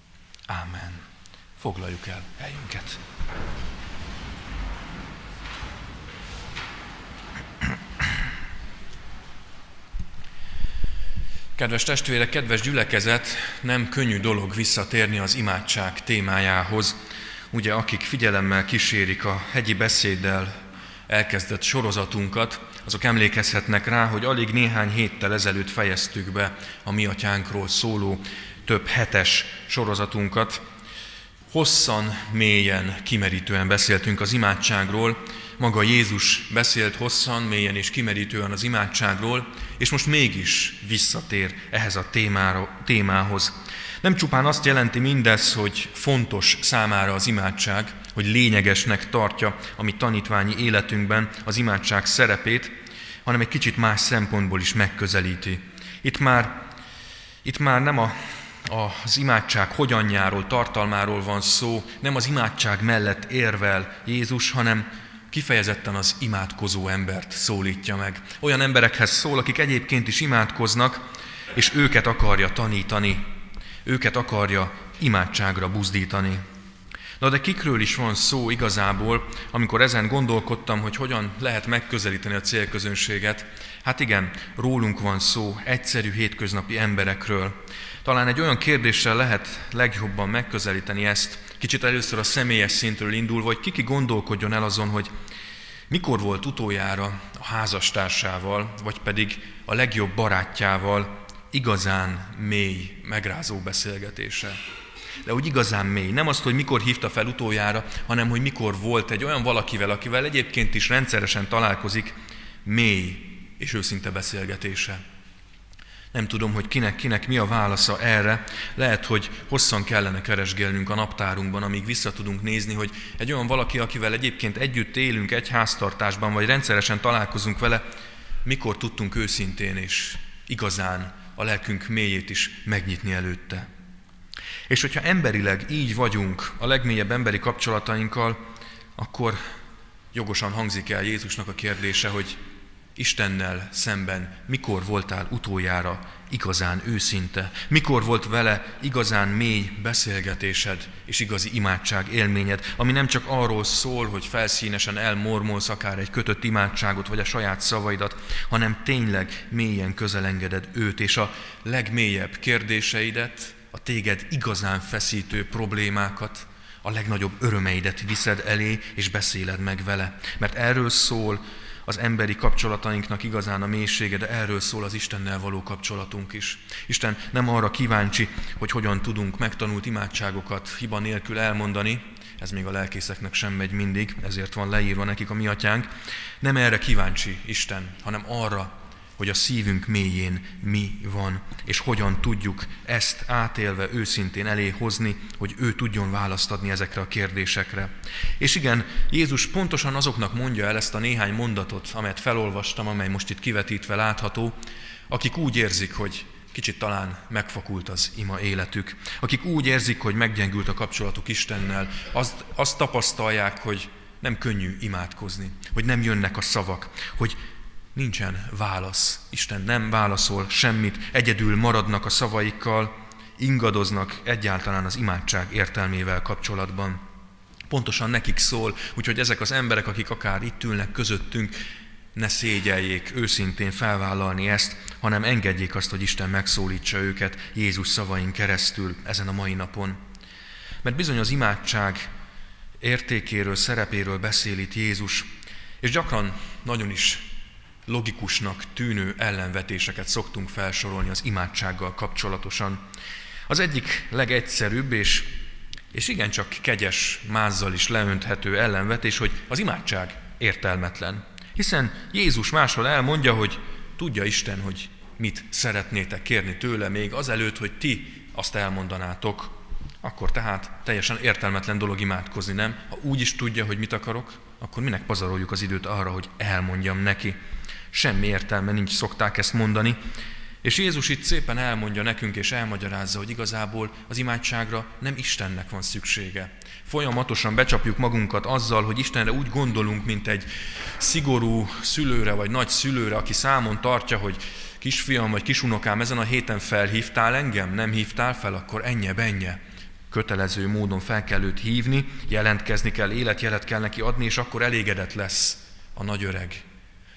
Ámen. Foglaljuk el helyünket. Kedves testvérek, kedves gyülekezet, nem könnyű dolog visszatérni az imádság témájához. Ugye, akik figyelemmel kísérik a hegyi beszéddel elkezdett sorozatunkat, azok emlékezhetnek rá, hogy alig néhány héttel ezelőtt fejeztük be a Mi Atyánkról szóló több hetes sorozatunkat. Hosszan, mélyen, kimerítően beszéltünk az imádságról, maga Jézus beszélt hosszan, mélyen és kimerítően az imádságról, és most mégis visszatér ehhez a témára, témához. Nem csupán azt jelenti mindez, hogy fontos számára az imádság, hogy lényegesnek tartja a mi tanítványi életünkben az imádság szerepét, hanem egy kicsit más szempontból is megközelíti. Itt már, itt már nem a, az imádság hogyanjáról, tartalmáról van szó, nem az imádság mellett érvel Jézus, hanem kifejezetten az imádkozó embert szólítja meg. Olyan emberekhez szól, akik egyébként is imádkoznak, és őket akarja tanítani, őket akarja imádságra buzdítani. Na de kikről is van szó igazából, amikor ezen gondolkodtam, hogy hogyan lehet megközelíteni a célközönséget? Hát igen, rólunk van szó, egyszerű hétköznapi emberekről. Talán egy olyan kérdéssel lehet legjobban megközelíteni ezt, kicsit először a személyes szintről indulva, hogy kiki gondolkodjon el azon, hogy mikor volt utoljára a házastársával, vagy pedig a legjobb barátjával igazán mély, megrázó beszélgetése. De úgy igazán mély. Nem azt, hogy mikor hívta fel utoljára, hanem hogy mikor volt egy olyan valakivel, akivel egyébként is rendszeresen találkozik, mély és őszinte beszélgetése. Nem tudom, hogy kinek-kinek mi a válasza erre. Lehet, hogy hosszan kellene keresgélnünk a naptárunkban, amíg vissza tudunk nézni, hogy egy olyan valaki, akivel egyébként együtt élünk egy háztartásban, vagy rendszeresen találkozunk vele, mikor tudtunk őszintén és igazán a lelkünk mélyét is megnyitni előtte. És hogyha emberileg így vagyunk a legmélyebb emberi kapcsolatainkkal, akkor jogosan hangzik el Jézusnak a kérdése, hogy Istennel szemben mikor voltál utoljára igazán őszinte? Mikor volt vele igazán mély beszélgetésed és igazi imádság élményed, ami nem csak arról szól, hogy felszínesen elmormolsz akár egy kötött imádságot vagy a saját szavaidat, hanem tényleg mélyen közelengeded őt, és a legmélyebb kérdéseidet, a téged igazán feszítő problémákat, a legnagyobb örömeidet viszed elé, és beszéled meg vele. Mert erről szól az emberi kapcsolatainknak igazán a mélysége, de erről szól az Istennel való kapcsolatunk is. Isten nem arra kíváncsi, hogy hogyan tudunk megtanult imádságokat hiba nélkül elmondani, ez még a lelkészeknek sem megy mindig, ezért van leírva nekik a Mi Atyánk. Nem erre kíváncsi Isten, hanem arra, hogy a szívünk mélyén mi van, és hogyan tudjuk ezt átélve őszintén elé hozni, hogy ő tudjon választ adni ezekre a kérdésekre. És igen, Jézus pontosan azoknak mondja el ezt a néhány mondatot, amelyet felolvastam, amely most itt kivetítve látható, akik úgy érzik, hogy kicsit talán megfakult az ima életük, akik úgy érzik, hogy meggyengült a kapcsolatuk Istennel, azt, azt tapasztalják, hogy nem könnyű imádkozni, hogy nem jönnek a szavak, hogy nincsen válasz. Isten nem válaszol semmit, egyedül maradnak a szavaikkal, ingadoznak egyáltalán az imádság értelmével kapcsolatban. Pontosan nekik szól, úgyhogy ezek az emberek, akik akár itt ülnek közöttünk, ne szégyeljék őszintén felvállalni ezt, hanem engedjék azt, hogy Isten megszólítsa őket Jézus szavain keresztül ezen a mai napon. Mert bizony az imádság értékéről, szerepéről beszél itt Jézus, és gyakran nagyon is logikusnak tűnő ellenvetéseket szoktunk felsorolni az imádsággal kapcsolatosan. Az egyik legegyszerűbb és, és igencsak kegyes mázzal is leönthető ellenvetés, hogy az imádság értelmetlen. Hiszen Jézus máshol elmondja, hogy tudja Isten, hogy mit szeretnétek kérni tőle még azelőtt, hogy ti azt elmondanátok, akkor tehát teljesen értelmetlen dolog imádkozni, nem? Ha úgy is tudja, hogy mit akarok, akkor minek pazaroljuk az időt arra, hogy elmondjam neki. Semmi értelme nincs, szokták ezt mondani. És Jézus itt szépen elmondja nekünk és elmagyarázza, hogy igazából az imádságra nem Istennek van szüksége. Folyamatosan becsapjuk magunkat azzal, hogy Istenre úgy gondolunk, mint egy szigorú szülőre vagy nagy szülőre, aki számon tartja, hogy kisfiam vagy kisunokám, ezen a héten felhívtál engem, nem hívtál fel, akkor ennye, bennye. Kötelező módon fel kell őt hívni, jelentkezni kell, életjelet kell neki adni, és akkor elégedett lesz a nagy öreg.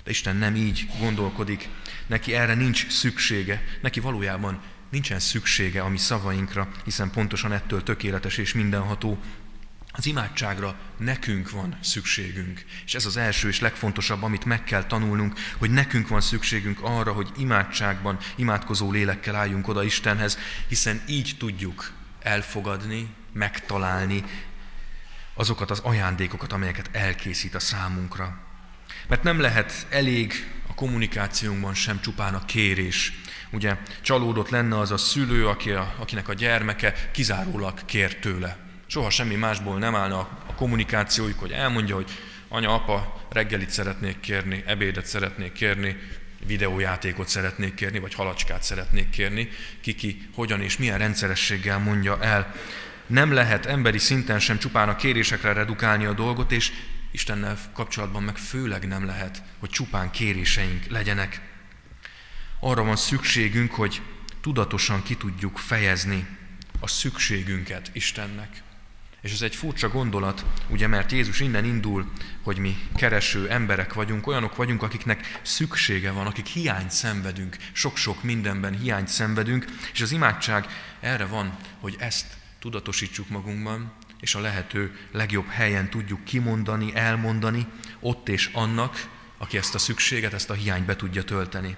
De Isten nem így gondolkodik, neki erre nincs szüksége, neki valójában nincsen szüksége a mi szavainkra, hiszen pontosan ettől tökéletes és mindenható. Az imádságra nekünk van szükségünk, és ez az első és legfontosabb, amit meg kell tanulnunk, hogy nekünk van szükségünk arra, hogy imádságban, imádkozó lélekkel álljunk oda Istenhez, hiszen így tudjuk elfogadni, megtalálni azokat az ajándékokat, amelyeket elkészít a számunkra. Mert nem lehet elég a kommunikációnkban sem csupán a kérés. Ugye csalódott lenne az a szülő, aki a, akinek a gyermeke kizárólag kér tőle. Soha semmi másból nem állna a kommunikációjuk, hogy elmondja, hogy anya, apa, reggelit szeretnék kérni, ebédet szeretnék kérni, videójátékot szeretnék kérni, vagy halacskát szeretnék kérni, kiki hogyan és milyen rendszerességgel mondja el. Nem lehet emberi szinten sem csupán a kérésekre redukálni a dolgot, és Istennel kapcsolatban meg főleg nem lehet, hogy csupán kéréseink legyenek. Arra van szükségünk, hogy tudatosan ki tudjuk fejezni a szükségünket Istennek. És ez egy furcsa gondolat, ugye, mert Jézus innen indul, hogy mi kereső emberek vagyunk, olyanok vagyunk, akiknek szüksége van, akik hiányt szenvedünk, sok-sok mindenben hiányt szenvedünk, és az imádság erre van, hogy ezt tudatosítsuk magunkban, és a lehető legjobb helyen tudjuk kimondani, elmondani, ott és annak, aki ezt a szükséget, ezt a hiányt be tudja tölteni.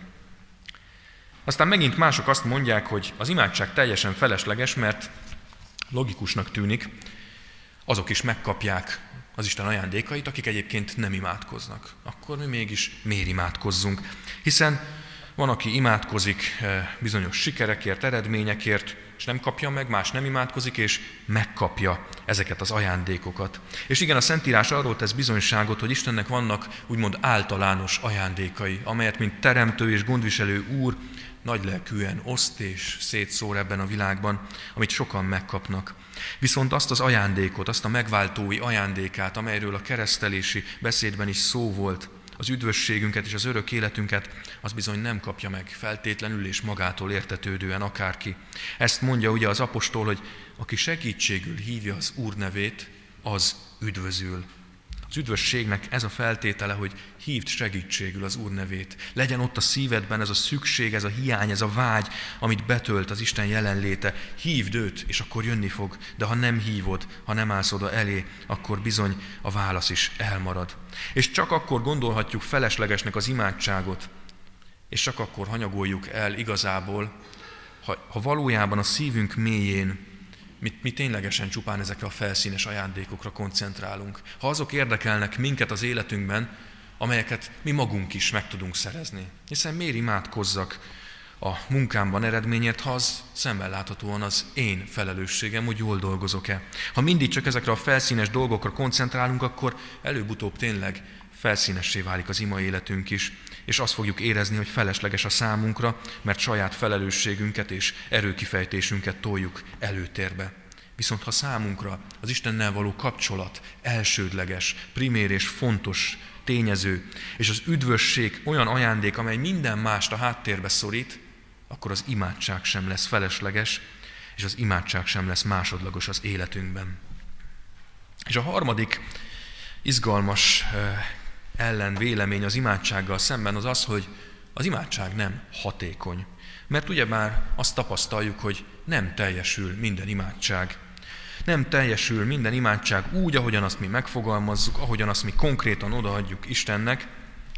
Aztán megint mások azt mondják, hogy az imádság teljesen felesleges, mert logikusnak tűnik, azok is megkapják az Isten ajándékait, akik egyébként nem imádkoznak. Akkor mi mégis miért imádkozzunk? Hiszen van, aki imádkozik bizonyos sikerekért, eredményekért, és nem kapja meg, más nem imádkozik, és megkapja ezeket az ajándékokat. És igen, a Szentírás arról tesz bizonyságot, hogy Istennek vannak úgymond általános ajándékai, amelyet mint teremtő és gondviselő Úr nagylelkűen oszt és szétszór ebben a világban, amit sokan megkapnak. Viszont azt az ajándékot, azt a megváltói ajándékát, amelyről a keresztelési beszédben is szó volt, az üdvösségünket és az örök életünket, az bizony nem kapja meg feltétlenül és magától értetődően akárki. Ezt mondja ugye az apostol, hogy aki segítségül hívja az Úr nevét, az üdvözül. Az üdvösségnek ez a feltétele, hogy hívd segítségül az Úr nevét. Legyen ott a szívedben ez a szükség, ez a hiány, ez a vágy, amit betölt az Isten jelenléte. Hívd őt, és akkor jönni fog. De ha nem hívod, ha nem állsz oda elé, akkor bizony a válasz is elmarad. És csak akkor gondolhatjuk feleslegesnek az imádságot, és csak akkor hanyagoljuk el igazából, ha, ha valójában a szívünk mélyén Mi, mi ténylegesen csupán ezekre a felszínes ajándékokra koncentrálunk. Ha azok érdekelnek minket az életünkben, amelyeket mi magunk is meg tudunk szerezni. Hiszen miért imádkozzak a munkámban eredményért, ha az szemmel láthatóan az én felelősségem, hogy jól dolgozok-e. Ha mindig csak ezekre a felszínes dolgokra koncentrálunk, akkor előbb-utóbb tényleg felszínessé válik az ima életünk is, és azt fogjuk érezni, hogy felesleges a számunkra, mert saját felelősségünket és erőkifejtésünket toljuk előtérbe. Viszont ha számunkra az Istennel való kapcsolat elsődleges, primér és fontos tényező, és az üdvösség olyan ajándék, amely minden mást a háttérbe szorít, akkor az imádság sem lesz felesleges, és az imádság sem lesz másodlagos az életünkben. És a harmadik izgalmas ellenvélemény az imádsággal szemben az az, hogy az imádság nem hatékony. Mert ugyebár azt tapasztaljuk, hogy nem teljesül minden imádság. Nem teljesül minden imádság úgy, ahogyan azt mi megfogalmazzuk, ahogyan azt mi konkrétan odaadjuk Istennek.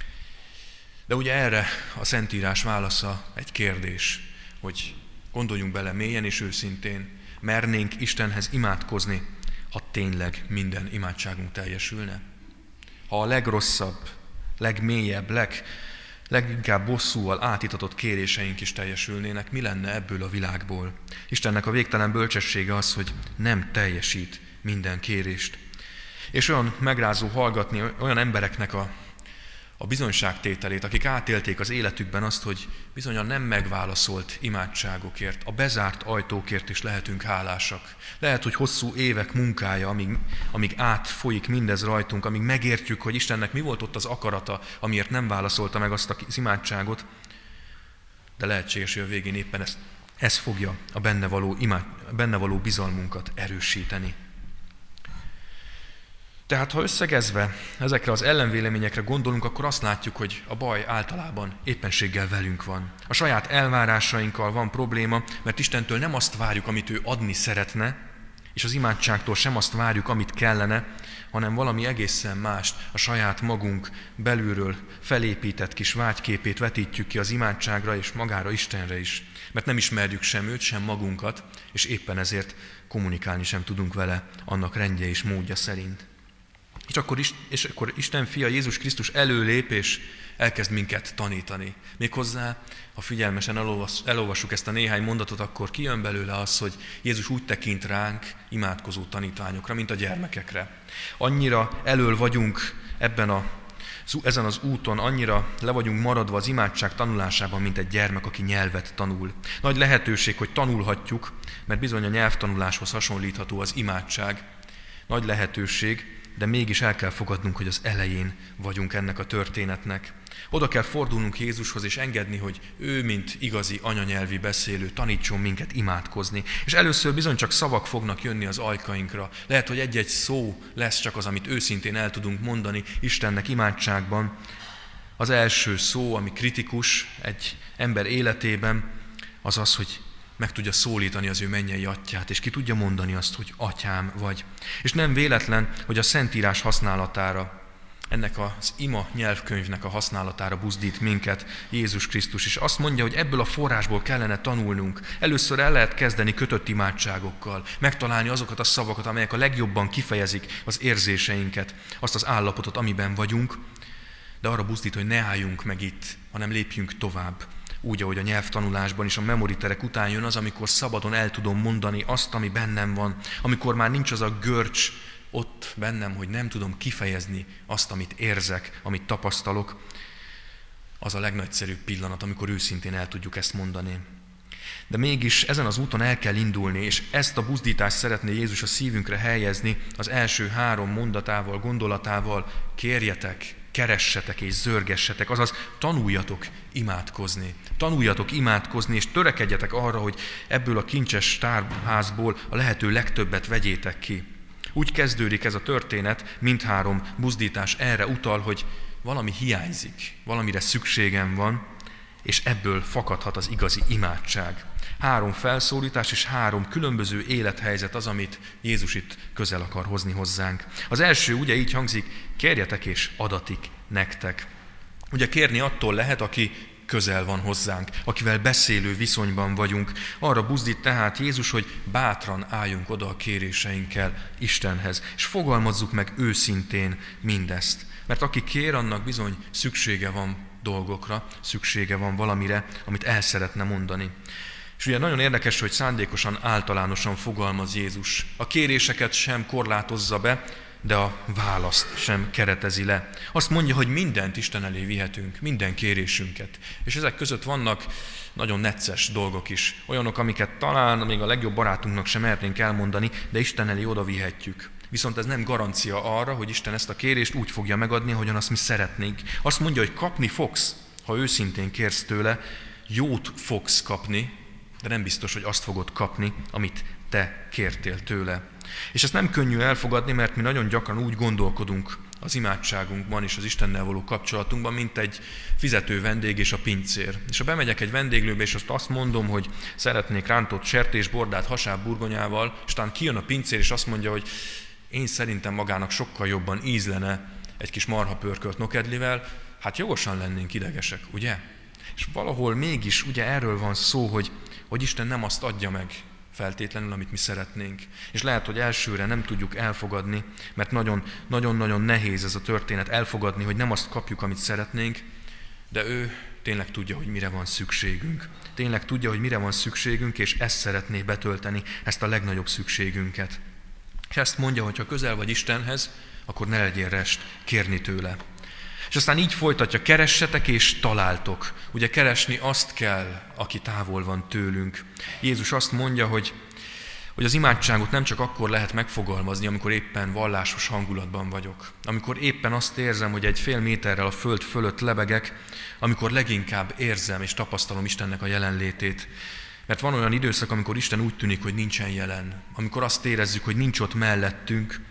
De ugye erre a Szentírás válasza egy kérdés, hogy gondoljunk bele mélyen és őszintén, mernénk Istenhez imádkozni, ha tényleg minden imádságunk teljesülne? Ha a legrosszabb, legmélyebb, leg, leginkább bosszúval átitatott kéréseink is teljesülnének, mi lenne ebből a világból? Istennek a végtelen bölcsessége az, hogy nem teljesít minden kérést. És olyan megrázó hallgatni olyan embereknek a, a bizonyságtételét, akik átélték az életükben azt, hogy bizony a nem megválaszolt imádságokért, a bezárt ajtókért is lehetünk hálásak. Lehet, hogy hosszú évek munkája, amíg, amíg átfolyik mindez rajtunk, amíg megértjük, hogy Istennek mi volt ott az akarata, amiért nem válaszolta meg azt az imádságot, de lehetséges, hogy a végén éppen ez, ez fogja a benne való, imád, benne való bizalmunkat erősíteni. Tehát ha összegezve ezekre az ellenvéleményekre gondolunk, akkor azt látjuk, hogy a baj általában éppenséggel velünk van. A saját elvárásainkkal van probléma, mert Istentől nem azt várjuk, amit ő adni szeretne, és az imádságtól sem azt várjuk, amit kellene, hanem valami egészen mást, a saját magunk belülről felépített kis vágyképét vetítjük ki az imádságra és magára Istenre is. Mert nem ismerjük sem őt, sem magunkat, és éppen ezért kommunikálni sem tudunk vele annak rendje és módja szerint. És akkor, és akkor Isten fia Jézus Krisztus előlép, és elkezd minket tanítani. Méghozzá, ha figyelmesen elolvas, elolvassuk ezt a néhány mondatot, akkor kijön belőle az, hogy Jézus úgy tekint ránk imádkozó tanítványokra, mint a gyermekekre. Annyira elől vagyunk ebben a, ezen az úton, annyira le vagyunk maradva az imádság tanulásában, mint egy gyermek, aki nyelvet tanul. Nagy lehetőség, hogy tanulhatjuk, mert bizony a nyelvtanuláshoz hasonlítható az imádság. Nagy lehetőség, de mégis el kell fogadnunk, hogy az elején vagyunk ennek a történetnek. Oda kell fordulnunk Jézushoz és engedni, hogy ő, mint igazi anyanyelvi beszélő, tanítson minket imádkozni. És először bizony csak szavak fognak jönni az ajkainkra. Lehet, hogy egy-egy szó lesz csak az, amit őszintén el tudunk mondani Istennek imádságban. Az első szó, ami kritikus egy ember életében, az az, hogy meg tudja szólítani az ő mennyei atyját, és ki tudja mondani azt, hogy atyám vagy. És nem véletlen, hogy a Szentírás használatára, ennek az ima nyelvkönyvnek a használatára buzdít minket Jézus Krisztus, és azt mondja, hogy ebből a forrásból kellene tanulnunk. Először el lehet kezdeni kötött imádságokkal, megtalálni azokat a szavakat, amelyek a legjobban kifejezik az érzéseinket, azt az állapotot, amiben vagyunk, de arra buzdít, hogy ne álljunk meg itt, hanem lépjünk tovább. Úgy, ahogy a nyelvtanulásban is a memoriterek után jön az, amikor szabadon el tudom mondani azt, ami bennem van, amikor már nincs az a görcs ott bennem, hogy nem tudom kifejezni azt, amit érzek, amit tapasztalok, az a legnagyszerűbb pillanat, amikor őszintén el tudjuk ezt mondani. De mégis ezen az úton el kell indulni, és ezt a buzdítást szeretné Jézus a szívünkre helyezni az első három mondatával, gondolatával: kérjetek, keressetek és zörgessetek, azaz tanuljatok imádkozni. Tanuljatok imádkozni, és törekedjetek arra, hogy ebből a kincses tárházból a lehető legtöbbet vegyétek ki. Úgy kezdődik ez a történet, mindhárom buzdítás erre utal, hogy valami hiányzik, valamire szükségem van, és ebből fakadhat az igazi imádság. Három felszólítás és három különböző élethelyzet az, amit Jézus itt közel akar hozni hozzánk. Az első ugye így hangzik: kérjetek és adatik nektek. Ugye kérni attól lehet, aki közel van hozzánk, akivel beszélő viszonyban vagyunk. Arra buzdít tehát Jézus, hogy bátran álljunk oda a kéréseinkkel Istenhez, és fogalmazzuk meg őszintén mindezt. Mert aki kér, annak bizony szüksége van dolgokra, szüksége van valamire, amit el szeretne mondani. És ugye nagyon érdekes, hogy szándékosan, általánosan fogalmaz Jézus. A kéréseket sem korlátozza be, de a választ sem keretezi le. Azt mondja, hogy mindent Isten elé vihetünk, minden kérésünket. És ezek között vannak nagyon necces dolgok is. Olyanok, amiket talán még a legjobb barátunknak sem mernénk elmondani, de Isten elé oda vihetjük. Viszont ez nem garancia arra, hogy Isten ezt a kérést úgy fogja megadni, ahogyan azt mi szeretnénk. Azt mondja, hogy kapni fogsz, ha őszintén kérsz tőle, jót fogsz kapni, de nem biztos, hogy azt fogod kapni, amit te kértél tőle. És ezt nem könnyű elfogadni, mert mi nagyon gyakran úgy gondolkodunk az imádságunkban és az Istennel való kapcsolatunkban, mint egy fizető vendég és a pincér. És ha bemegyek egy vendéglőbe, és azt, azt mondom, hogy szeretnék rántott sertésbordát hasáb burgonyával, és talán kijön a pincér, és azt mondja, hogy én szerintem magának sokkal jobban ízlene egy kis marhapörkölt nokedlivel, hát jogosan lennénk idegesek, ugye? És valahol mégis ugye erről van szó, hogy, hogy Isten nem azt adja meg feltétlenül, amit mi szeretnénk. És lehet, hogy elsőre nem tudjuk elfogadni, mert nagyon-nagyon nehéz ez a történet elfogadni, hogy nem azt kapjuk, amit szeretnénk, de ő tényleg tudja, hogy mire van szükségünk. Tényleg tudja, hogy mire van szükségünk, és ezt szeretné betölteni, ezt a legnagyobb szükségünket. És ezt mondja, hogy ha közel vagy Istenhez, akkor ne legyél rest kérni tőle. És aztán így folytatja: keressetek és találtok. Ugye keresni azt kell, aki távol van tőlünk. Jézus azt mondja, hogy, hogy az imádságot nem csak akkor lehet megfogalmazni, amikor éppen vallásos hangulatban vagyok. Amikor éppen azt érzem, hogy egy fél méterrel a föld fölött lebegek, amikor leginkább érzem és tapasztalom Istennek a jelenlétét. Mert van olyan időszak, amikor Isten úgy tűnik, hogy nincsen jelen. Amikor azt érezzük, hogy nincs ott mellettünk,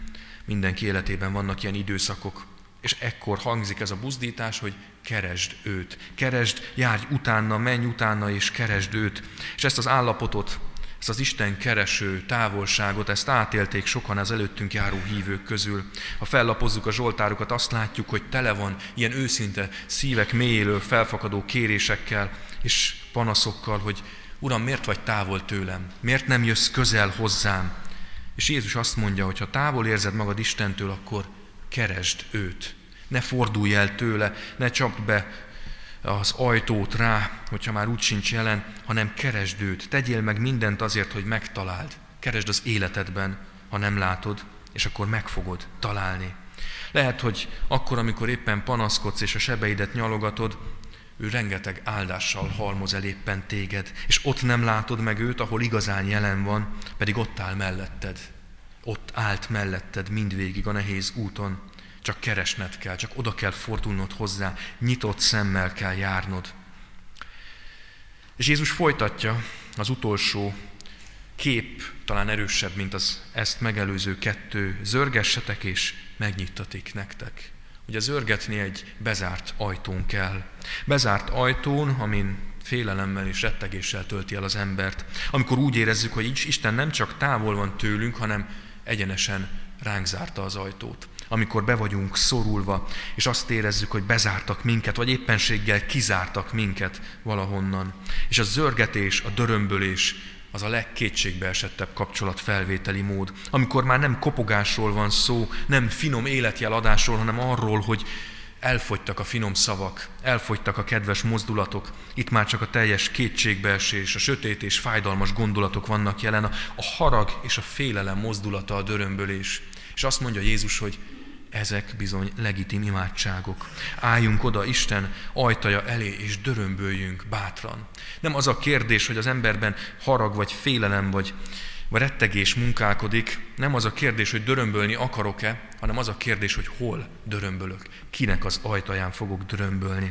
Mindenki életében vannak ilyen időszakok, és ekkor hangzik ez a buzdítás, hogy keresd őt. Keresd, járj utána, menj utána, és keresd őt. És ezt az állapotot, ezt az Isten kereső távolságot, ezt átélték sokan az előttünk járó hívők közül. Ha fellapozzuk a zsoltárokat, azt látjuk, hogy tele van ilyen őszinte szívek mélyéről felfakadó kérésekkel és panaszokkal, hogy Uram, miért vagy távol tőlem? Miért nem jössz közel hozzám? És Jézus azt mondja, hogy ha távol érzed magad Istentől, akkor keresd őt. Ne fordulj el tőle, ne csapd be az ajtót rá, hogyha már úgy sincs jelen, hanem keresd őt. Tegyél meg mindent azért, hogy megtaláld. Keresd az életedben, ha nem látod, és akkor meg fogod találni. Lehet, hogy akkor, amikor éppen panaszkodsz és a sebeidet nyalogatod, ő rengeteg áldással halmoz el éppen téged, és ott nem látod meg őt, ahol igazán jelen van, pedig ott áll melletted. Ott állt melletted mindvégig a nehéz úton. Csak keresned kell, csak oda kell fordulnod hozzá, nyitott szemmel kell járnod. És Jézus folytatja, az utolsó kép talán erősebb, mint az ezt megelőző kettő. Zörgessetek és megnyittatik nektek. Ugye zörgetni egy bezárt ajtón kell. Bezárt ajtón, amin félelemmel és rettegéssel tölti el az embert. Amikor úgy érezzük, hogy Isten nem csak távol van tőlünk, hanem egyenesen ránk zárta az ajtót. Amikor be vagyunk szorulva, és azt érezzük, hogy bezártak minket, vagy éppenséggel kizártak minket valahonnan. És a zörgetés, a dörömbölés az a legkétségbeesettebb kapcsolatfelvételi mód. Amikor már nem kopogásról van szó, nem finom életjeladásról, hanem arról, hogy elfogytak a finom szavak, elfogytak a kedves mozdulatok, itt már csak a teljes kétségbeesés, a sötét és fájdalmas gondolatok vannak jelen, a, a harag és a félelem mozdulata, a dörömbölés. És azt mondja Jézus, hogy ezek bizony legitim imádságok. Álljunk oda Isten ajtaja elé, és dörömböljünk bátran. Nem az a kérdés, hogy az emberben harag, vagy félelem, vagy, vagy rettegés munkálkodik, nem az a kérdés, hogy dörömbölni akarok-e, hanem az a kérdés, hogy hol dörömbölök, kinek az ajtaján fogok dörömbölni.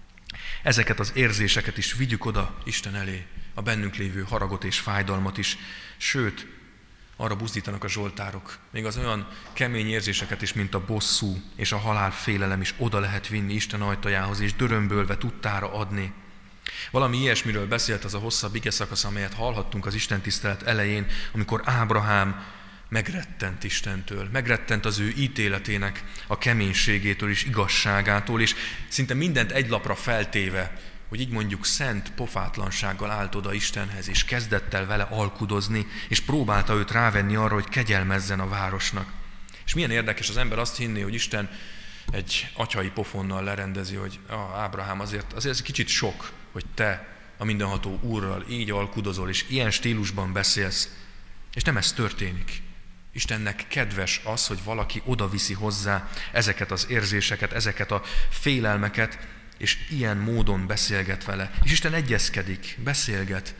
Ezeket az érzéseket is vigyük oda Isten elé, a bennünk lévő haragot és fájdalmat is, sőt, arra buzdítanak a zsoltárok. Még az olyan kemény érzéseket is, mint a bosszú és a halálfélelem is oda lehet vinni Isten ajtajához, és dörömbölve tudtára adni. Valami ilyesmiről beszélt az a hosszabb igeszakasz, amelyet hallhattunk az Isten tisztelet elején, amikor Ábrahám megrettent Istentől, megrettent az ő ítéletének a keménységétől és igazságától, és szinte mindent egy lapra feltéve, hogy így mondjuk szent pofátlansággal állt oda Istenhez, és kezdett el vele alkudozni, és próbálta őt rávenni arra, hogy kegyelmezzen a városnak. És milyen érdekes az ember azt hinni, hogy Isten egy atyai pofonnal lerendezi, hogy ah, Ábrahám, azért, azért ez kicsit sok, hogy te a mindenható Úrral így alkudozol, és ilyen stílusban beszélsz. És nem ez történik. Istennek kedves az, hogy valaki oda viszi hozzá ezeket az érzéseket, ezeket a félelmeket, és ilyen módon beszélget vele. És Isten egyezkedik, beszélget,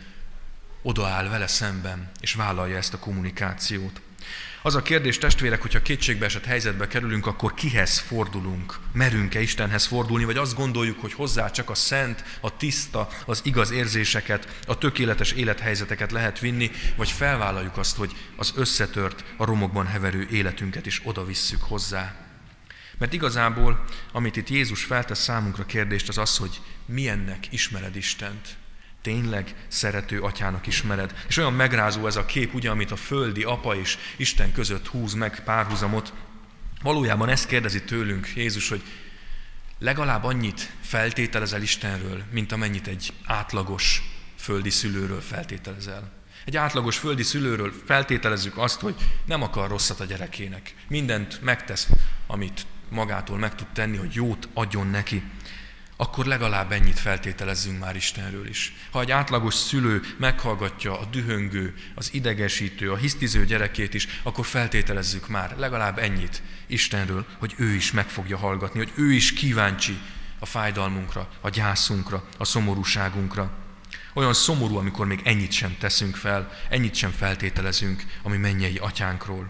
odaáll vele szemben, és vállalja ezt a kommunikációt. Az a kérdés, testvérek, hogyha kétségbeesett helyzetbe kerülünk, akkor kihez fordulunk? Merünk-e Istenhez fordulni, vagy azt gondoljuk, hogy hozzá csak a szent, a tiszta, az igaz érzéseket, a tökéletes élethelyzeteket lehet vinni, vagy felvállaljuk azt, hogy az összetört, a romokban heverő életünket is oda visszük hozzá. Mert igazából, amit itt Jézus feltesz számunkra kérdést, az az, hogy milyennek ismered Istent. Tényleg szerető atyának ismered. És olyan megrázó ez a kép, ugye, amit a földi apa és Isten között húz meg párhuzamot. Valójában ezt kérdezi tőlünk Jézus, hogy legalább annyit feltételezel Istenről, mint amennyit egy átlagos földi szülőről feltételezel. Egy átlagos földi szülőről feltételezzük azt, hogy nem akar rosszat a gyerekének. Mindent megtesz, amit magától meg tud tenni, hogy jót adjon neki. Akkor legalább ennyit feltételezzünk már Istenről is. Ha egy átlagos szülő meghallgatja a dühöngő, az idegesítő, a hisztiző gyerekét is, akkor feltételezzük már legalább ennyit Istenről, hogy ő is meg fogja hallgatni, hogy ő is kíváncsi a fájdalmunkra, a gyászunkra, a szomorúságunkra. Olyan szomorú, amikor még ennyit sem teszünk fel, ennyit sem feltételezünk a mi mennyei atyánkról.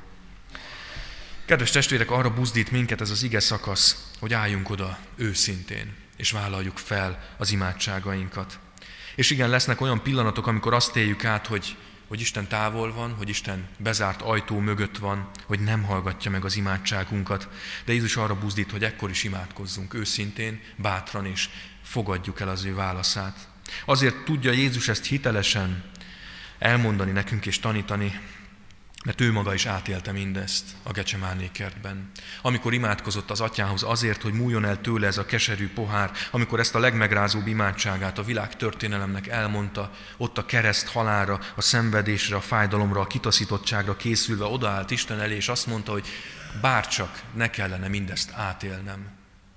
Kedves testvérek, arra buzdít minket ez az ige szakasz, hogy álljunk oda őszintén, és vállaljuk fel az imádságainkat. És igen, lesznek olyan pillanatok, amikor azt éljük át, hogy hogy Isten távol van, hogy Isten bezárt ajtó mögött van, hogy nem hallgatja meg az imádságunkat. De Jézus arra buzdít, hogy ekkor is imádkozzunk őszintén, bátran, és fogadjuk el az ő válaszát. Azért tudja Jézus ezt hitelesen elmondani nekünk és tanítani, mert ő maga is átélte mindezt a Gecsemáné kertben. Amikor imádkozott az atyához azért, hogy múljon el tőle ez a keserű pohár, amikor ezt a legmegrázóbb imádságát a világ történelemnek elmondta, ott a kereszt halálra, a szenvedésre, a fájdalomra, a kitaszítottságra készülve odaállt Isten elé, és azt mondta, hogy bárcsak ne kellene mindezt átélnem.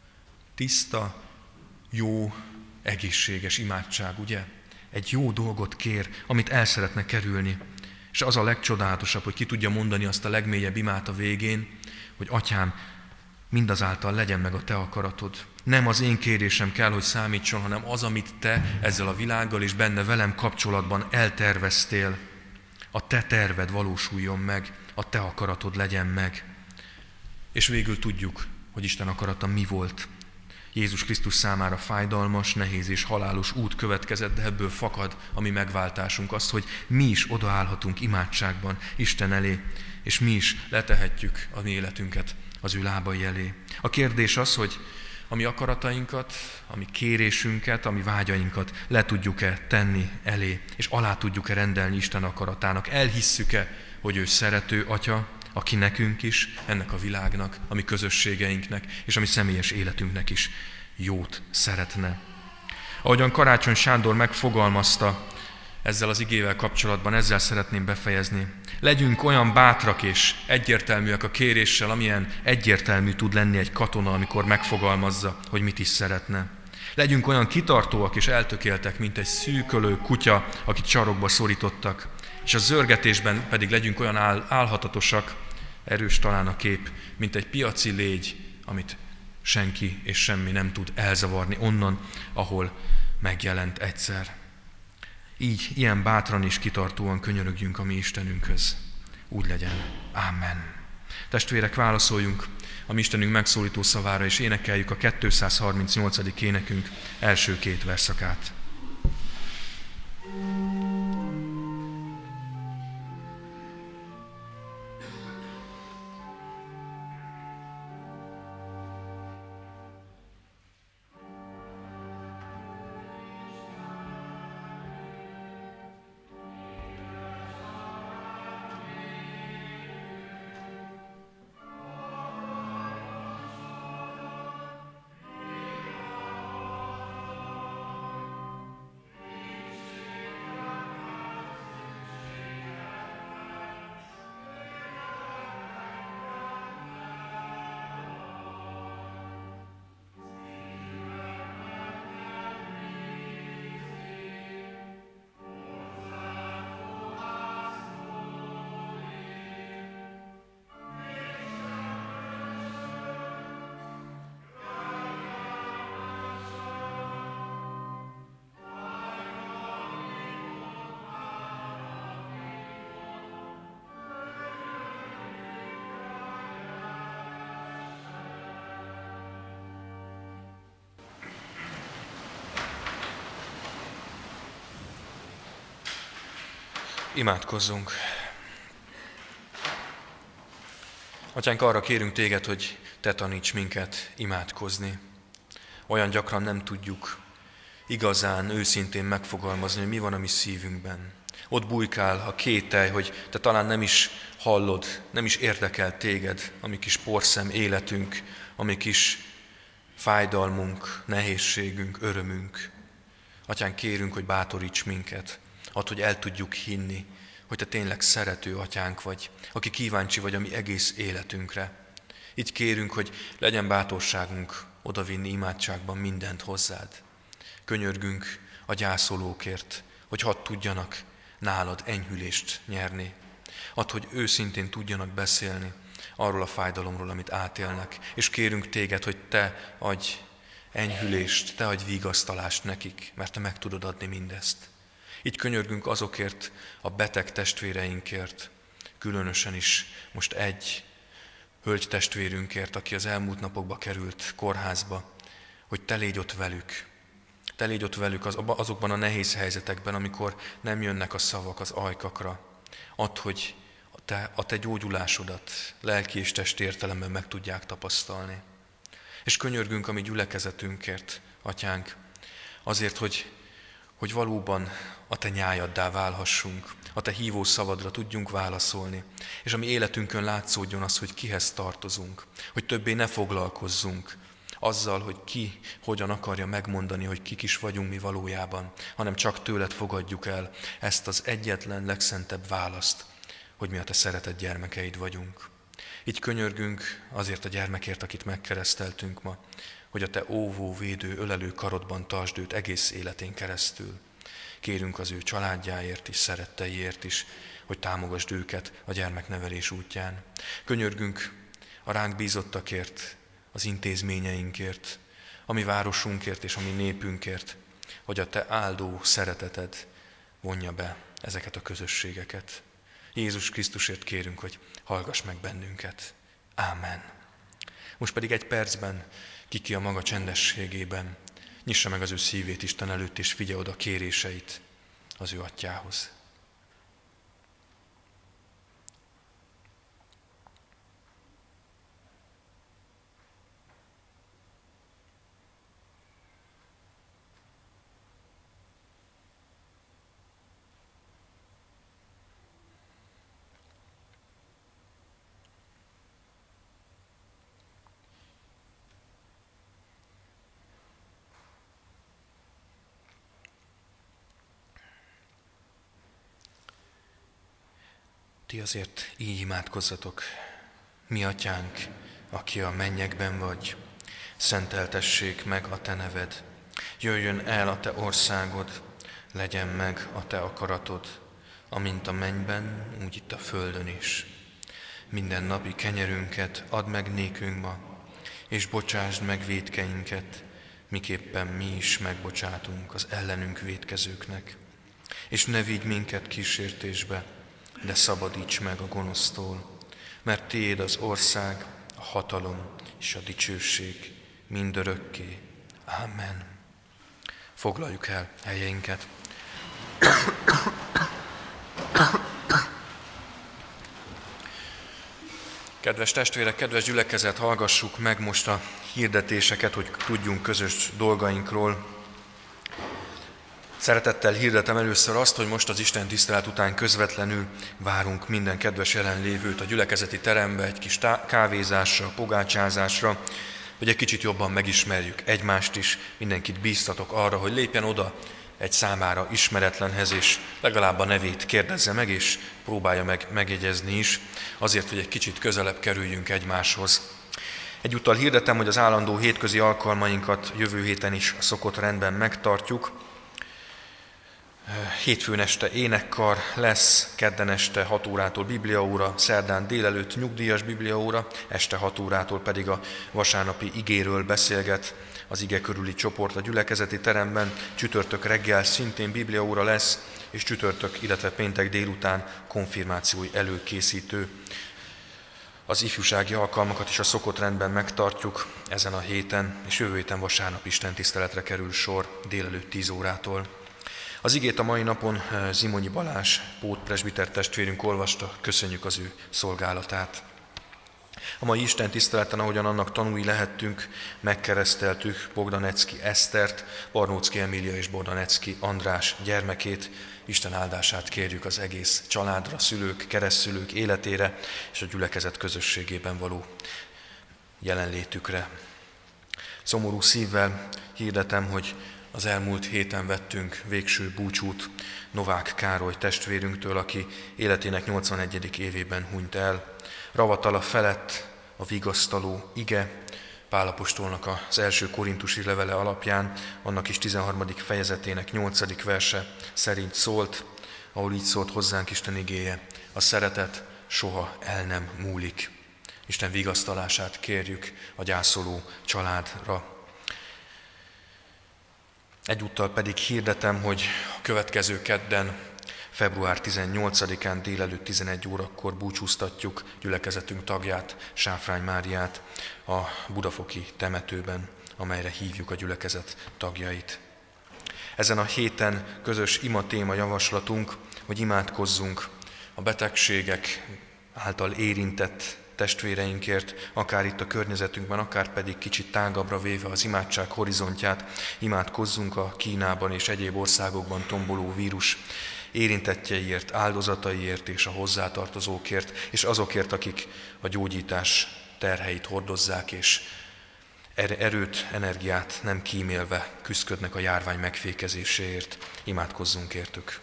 Tiszta, jó, egészséges imádság, ugye? Egy jó dolgot kér, amit el szeretne kerülni. És az a legcsodálatosabb, hogy ki tudja mondani azt a legmélyebb imát a végén, hogy atyám, mindazáltal legyen meg a te akaratod. Nem az én kérésem kell, hogy számítson, hanem az, amit te ezzel a világgal és benne velem kapcsolatban elterveztél. A te terved valósuljon meg, a te akaratod legyen meg. És végül tudjuk, hogy Isten akarata mi volt. Jézus Krisztus számára fájdalmas, nehéz és halálos út következett, de ebből fakad a mi megváltásunk, az, hogy mi is odaállhatunk imádságban Isten elé, és mi is letehetjük a mi életünket az ő lábai elé. A kérdés az, hogy a mi akaratainkat, a mi kérésünket, a mi vágyainkat le tudjuk-e tenni elé, és alá tudjuk-e rendelni Isten akaratának. Elhisszük-e, hogy ő szerető atya, aki nekünk is, ennek a világnak, a mi közösségeinknek és a mi személyes életünknek is jót szeretne. Ahogyan Karácsony Sándor megfogalmazta ezzel az igével kapcsolatban, ezzel szeretném befejezni. Legyünk olyan bátrak és egyértelműek a kéréssel, amilyen egyértelmű tud lenni egy katona, amikor megfogalmazza, hogy mit is szeretne. Legyünk olyan kitartóak és eltökéltek, mint egy szűkölő kutya, akit sarokba szorítottak, és a zörgetésben pedig legyünk olyan áll, álhatatosak, erős talán a kép, mint egy piaci légy, amit senki és semmi nem tud elzavarni onnan, ahol megjelent egyszer. Így, ilyen bátran és kitartóan könyörögjünk a mi Istenünkhöz. Úgy legyen. Amen. Testvérek, válaszoljunk a mi Istenünk megszólító szavára, és énekeljük a kétszázharmincnyolcadik énekünk első két verszakát. Imádkozzunk. Atyánk, arra kérünk téged, hogy te taníts minket imádkozni. Olyan gyakran nem tudjuk igazán, őszintén megfogalmazni, hogy mi van a mi szívünkben. Ott bujkál a kételj, hogy te talán nem is hallod, nem is érdekel téged, a mi kis porszem életünk, a mi kis fájdalmunk, nehézségünk, örömünk. Atyánk, kérünk, hogy bátoríts minket, add, hogy el tudjuk hinni, hogy te tényleg szerető atyánk vagy, aki kíváncsi vagy a mi egész életünkre. Így kérünk, hogy legyen bátorságunk odavinni imádságban mindent hozzád. Könyörgünk a gyászolókért, hogy hadd tudjanak nálad enyhülést nyerni. Add, hogy őszintén tudjanak beszélni arról a fájdalomról, amit átélnek. És kérünk téged, hogy te adj enyhülést, te adj vigasztalást nekik, mert te meg tudod adni mindezt. Így könyörgünk azokért, a beteg testvéreinkért, különösen is most egy hölgy testvérünkért, aki az elmúlt napokba került kórházba, hogy te légy ott velük. Te légy ott velük az, azokban a nehéz helyzetekben, amikor nem jönnek a szavak az ajkakra. Add, hogy a te, a te gyógyulásodat lelki és testi értelemben meg tudják tapasztalni. És könyörgünk a mi gyülekezetünkért, Atyánk, azért, hogy, hogy valóban a te nyájaddá válhassunk, a te hívó szavadra tudjunk válaszolni, és a mi életünkön látszódjon az, hogy kihez tartozunk, hogy többé ne foglalkozzunk azzal, hogy ki hogyan akarja megmondani, hogy kik is vagyunk mi valójában, hanem csak tőled fogadjuk el ezt az egyetlen, legszentebb választ, hogy mi a te szeretett gyermekeid vagyunk. Így könyörgünk azért a gyermekért, akit megkereszteltünk ma, hogy a te óvó, védő, ölelő karodban tartsd őt egész életén keresztül. Kérünk az ő családjáért is, szeretteiért is, hogy támogasd őket a gyermeknevelés útján. Könyörgünk a ránk bízottakért, az intézményeinkért, a mi városunkért és a mi népünkért, hogy a te áldó szereteted vonja be ezeket a közösségeket. Jézus Krisztusért kérünk, hogy hallgass meg bennünket. Ámen. Most pedig egy percben kiki a maga csendességében nyissa meg az ő szívét Isten előtt, és vigye oda kéréseit az ő atyához. Ti azért így imádkozzatok: mi atyánk, aki a mennyekben vagy, szenteltessék meg a te neved. Jöjjön el a te országod, legyen meg a te akaratod, amint a mennyben, úgy itt a földön is. Minden napi kenyerünket add meg nékünk ma, és bocsásd meg vétkeinket, miképpen mi is megbocsátunk az ellenünk vétkezőknek. És ne vigy minket kísértésbe, de szabadíts meg a gonosztól, mert tiéd az ország, a hatalom és a dicsőség mindörökké. Amen. Foglaljuk el helyeinket. Kedves testvérek, kedves gyülekezet, hallgassuk meg most a hirdetéseket, hogy tudjunk közös dolgainkról. Szeretettel hirdetem először azt, hogy most az Isten tisztelet után közvetlenül várunk minden kedves jelenlévőt a gyülekezeti terembe egy kis kávézásra, pogácsázásra, hogy egy kicsit jobban megismerjük egymást is. Mindenkit bíztatok arra, hogy lépjen oda egy számára ismeretlenhez, és legalább a nevét kérdezze meg, és próbálja meg megjegyezni is, azért, hogy egy kicsit közelebb kerüljünk egymáshoz. Egyúttal hirdetem, hogy az állandó hétközi alkalmainkat jövő héten is a szokott rendben megtartjuk. Hétfőn este énekkar lesz, kedden este hat órától bibliaóra, szerdán délelőtt nyugdíjas bibliaóra, este hat órától pedig a vasárnapi igéről beszélget az ige körüli csoport a gyülekezeti teremben. Csütörtök reggel szintén bibliaóra lesz, és csütörtök, illetve péntek délután konfirmációi előkészítő. Az ifjúsági alkalmakat is a szokott rendben megtartjuk ezen a héten, és jövő héten vasárnap istentiszteletre kerül sor délelőtt tíz órától. Az igét a mai napon Zimonyi Balázs pótpresbiter testvérünk olvasta, köszönjük az ő szolgálatát. A mai Isten tiszteleten, ahogyan annak tanúi lehettünk, megkereszteltük Bogdanecki Esztert, Barnóczki Emília és Bogdanecki András gyermekét. Isten áldását kérjük az egész családra, szülők, keresztszülők életére és a gyülekezet közösségében való jelenlétükre. Szomorú szívvel hirdetem, hogy az elmúlt héten vettünk végső búcsút Novák Károly testvérünktől, aki életének nyolcvanegyedik évében hunyt el. Ravatala felett a vigasztaló ige Pál apostolnak az első korintusi levele alapján, annak is tizenharmadik fejezetének nyolcadik verse szerint szólt, ahol így szólt hozzánk Isten igéje: a szeretet soha el nem múlik. Isten vigasztalását kérjük a gyászoló családra. Egyúttal pedig hirdetem, hogy a következő kedden, február tizennyolcadikán délelőtt tizenegy órakor búcsúztatjuk gyülekezetünk tagját, Sáfrány Máriát a budafoki temetőben, amelyre hívjuk a gyülekezet tagjait. Ezen a héten közös ima téma javaslatunk, hogy imádkozzunk a betegségek által érintett testvéreinkért, akár itt a környezetünkben, akár pedig kicsit tágabbra véve az imádság horizontját, imádkozzunk a Kínában és egyéb országokban tomboló vírus érintettjeiért, áldozataiért és a hozzátartozókért, és azokért, akik a gyógyítás terheit hordozzák, és erőt, energiát nem kímélve küszködnek a járvány megfékezéséért. Imádkozzunk értük.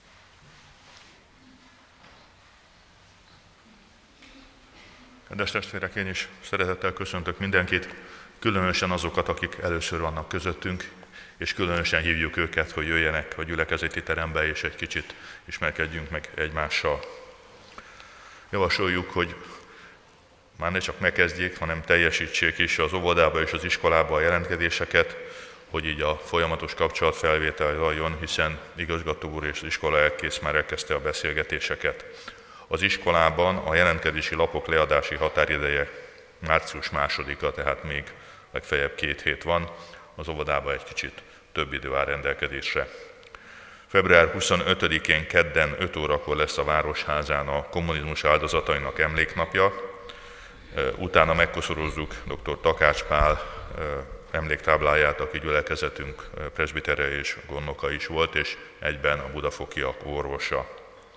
Kedves testvérek, én is szeretettel köszöntök mindenkit, különösen azokat, akik először vannak közöttünk, és különösen hívjuk őket, hogy jöjjenek a gyülekezeti terembe, és egy kicsit ismerkedjünk meg egymással. Javasoljuk, hogy már ne csak megkezdjék, hanem teljesítsék is az óvodába és az iskolába a jelentkezéseket, hogy így a folyamatos kapcsolatfelvétel zajjon, hiszen igazgató úr és az iskola elkész már elkezdte a beszélgetéseket. Az iskolában a jelentkezési lapok leadási határideje március másodika, tehát még legfeljebb két hét van, az óvodában egy kicsit több idő áll rendelkezésre. február huszonötödikén kedden öt órakor lesz a Városházán a kommunizmus áldozatainak emléknapja, utána megkoszorozzuk dr. Takács Pál emléktábláját, aki gyülekezetünk presbitere és gondnoka is volt, és egyben a budafokiak orvosa.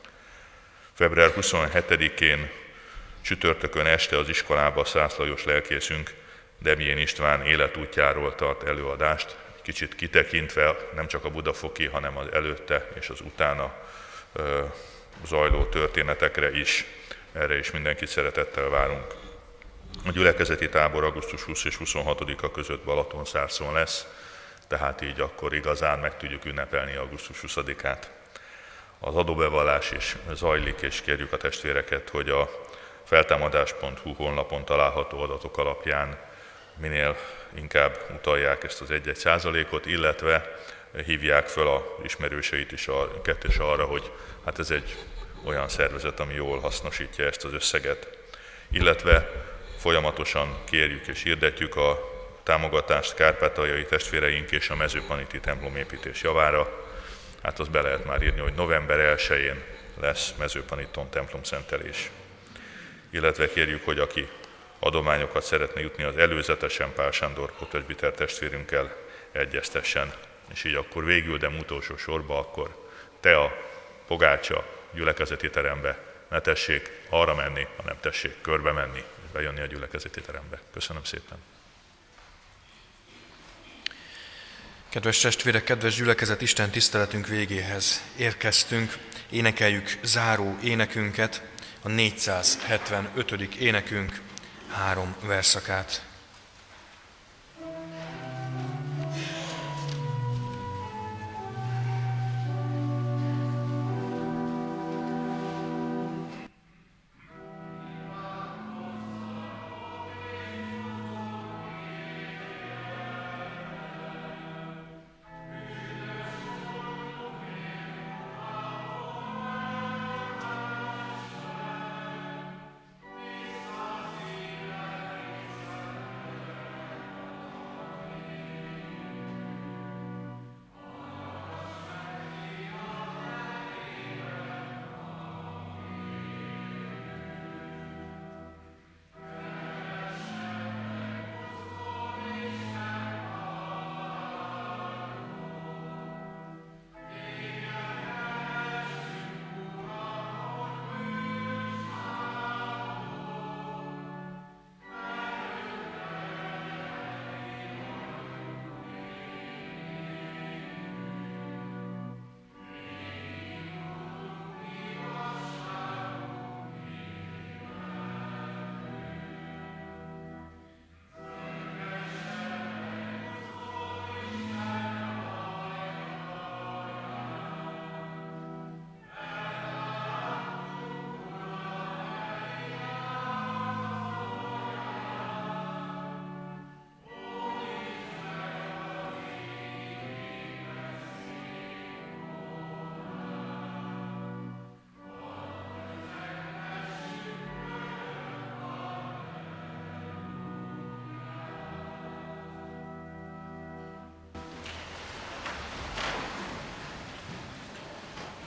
február huszonhetedikén csütörtökön este az iskolába Szász Lajos lelkészünk Demjén István életútjáról tart előadást, kicsit kitekintve nem csak a budafoki, hanem az előtte és az utána ö, zajló történetekre is. Erre is mindenkit szeretettel várunk. A gyülekezeti tábor augusztus huszadika és huszonhatodika között Balatonszárszon lesz, tehát így akkor igazán meg tudjuk ünnepelni augusztus huszadikát. Az adóbevallás is zajlik, és kérjük a testvéreket, hogy a feltámadás pont hu honlapon található adatok alapján minél inkább utalják ezt az egy-egy százalékot, illetve hívják fel a ismerőseit is a kettős arra, hogy hát ez egy olyan szervezet, ami jól hasznosítja ezt az összeget. Illetve folyamatosan kérjük és hirdetjük a támogatást kárpátaljai testvéreink és a mezőpaniti templomépítés javára. Hát azt be lehet már írni, hogy november elsején lesz Mezőpaniton templomszentelés. Illetve kérjük, hogy aki adományokat szeretne jutni, az előzetesen Pál Sándor presbiter testvérünkkel egyeztessen. És így akkor végül, de utolsó sorba, akkor te a pogácsa gyülekezeti terembe ne tessék arra menni, hanem tessék körbe menni, és bejönni a gyülekezeti terembe. Köszönöm szépen! Kedves testvérek, kedves gyülekezet, Isten tiszteletünk végéhez érkeztünk. Énekeljük záró énekünket, a négyszázhetvenötödik énekünk három verszakát.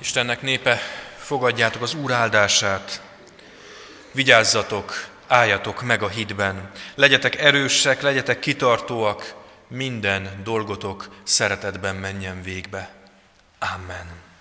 Istennek népe, fogadjátok az Úr áldását, vigyázzatok, álljatok meg a hitben, legyetek erősek, legyetek kitartóak, minden dolgotok szeretetben menjen végbe. Amen.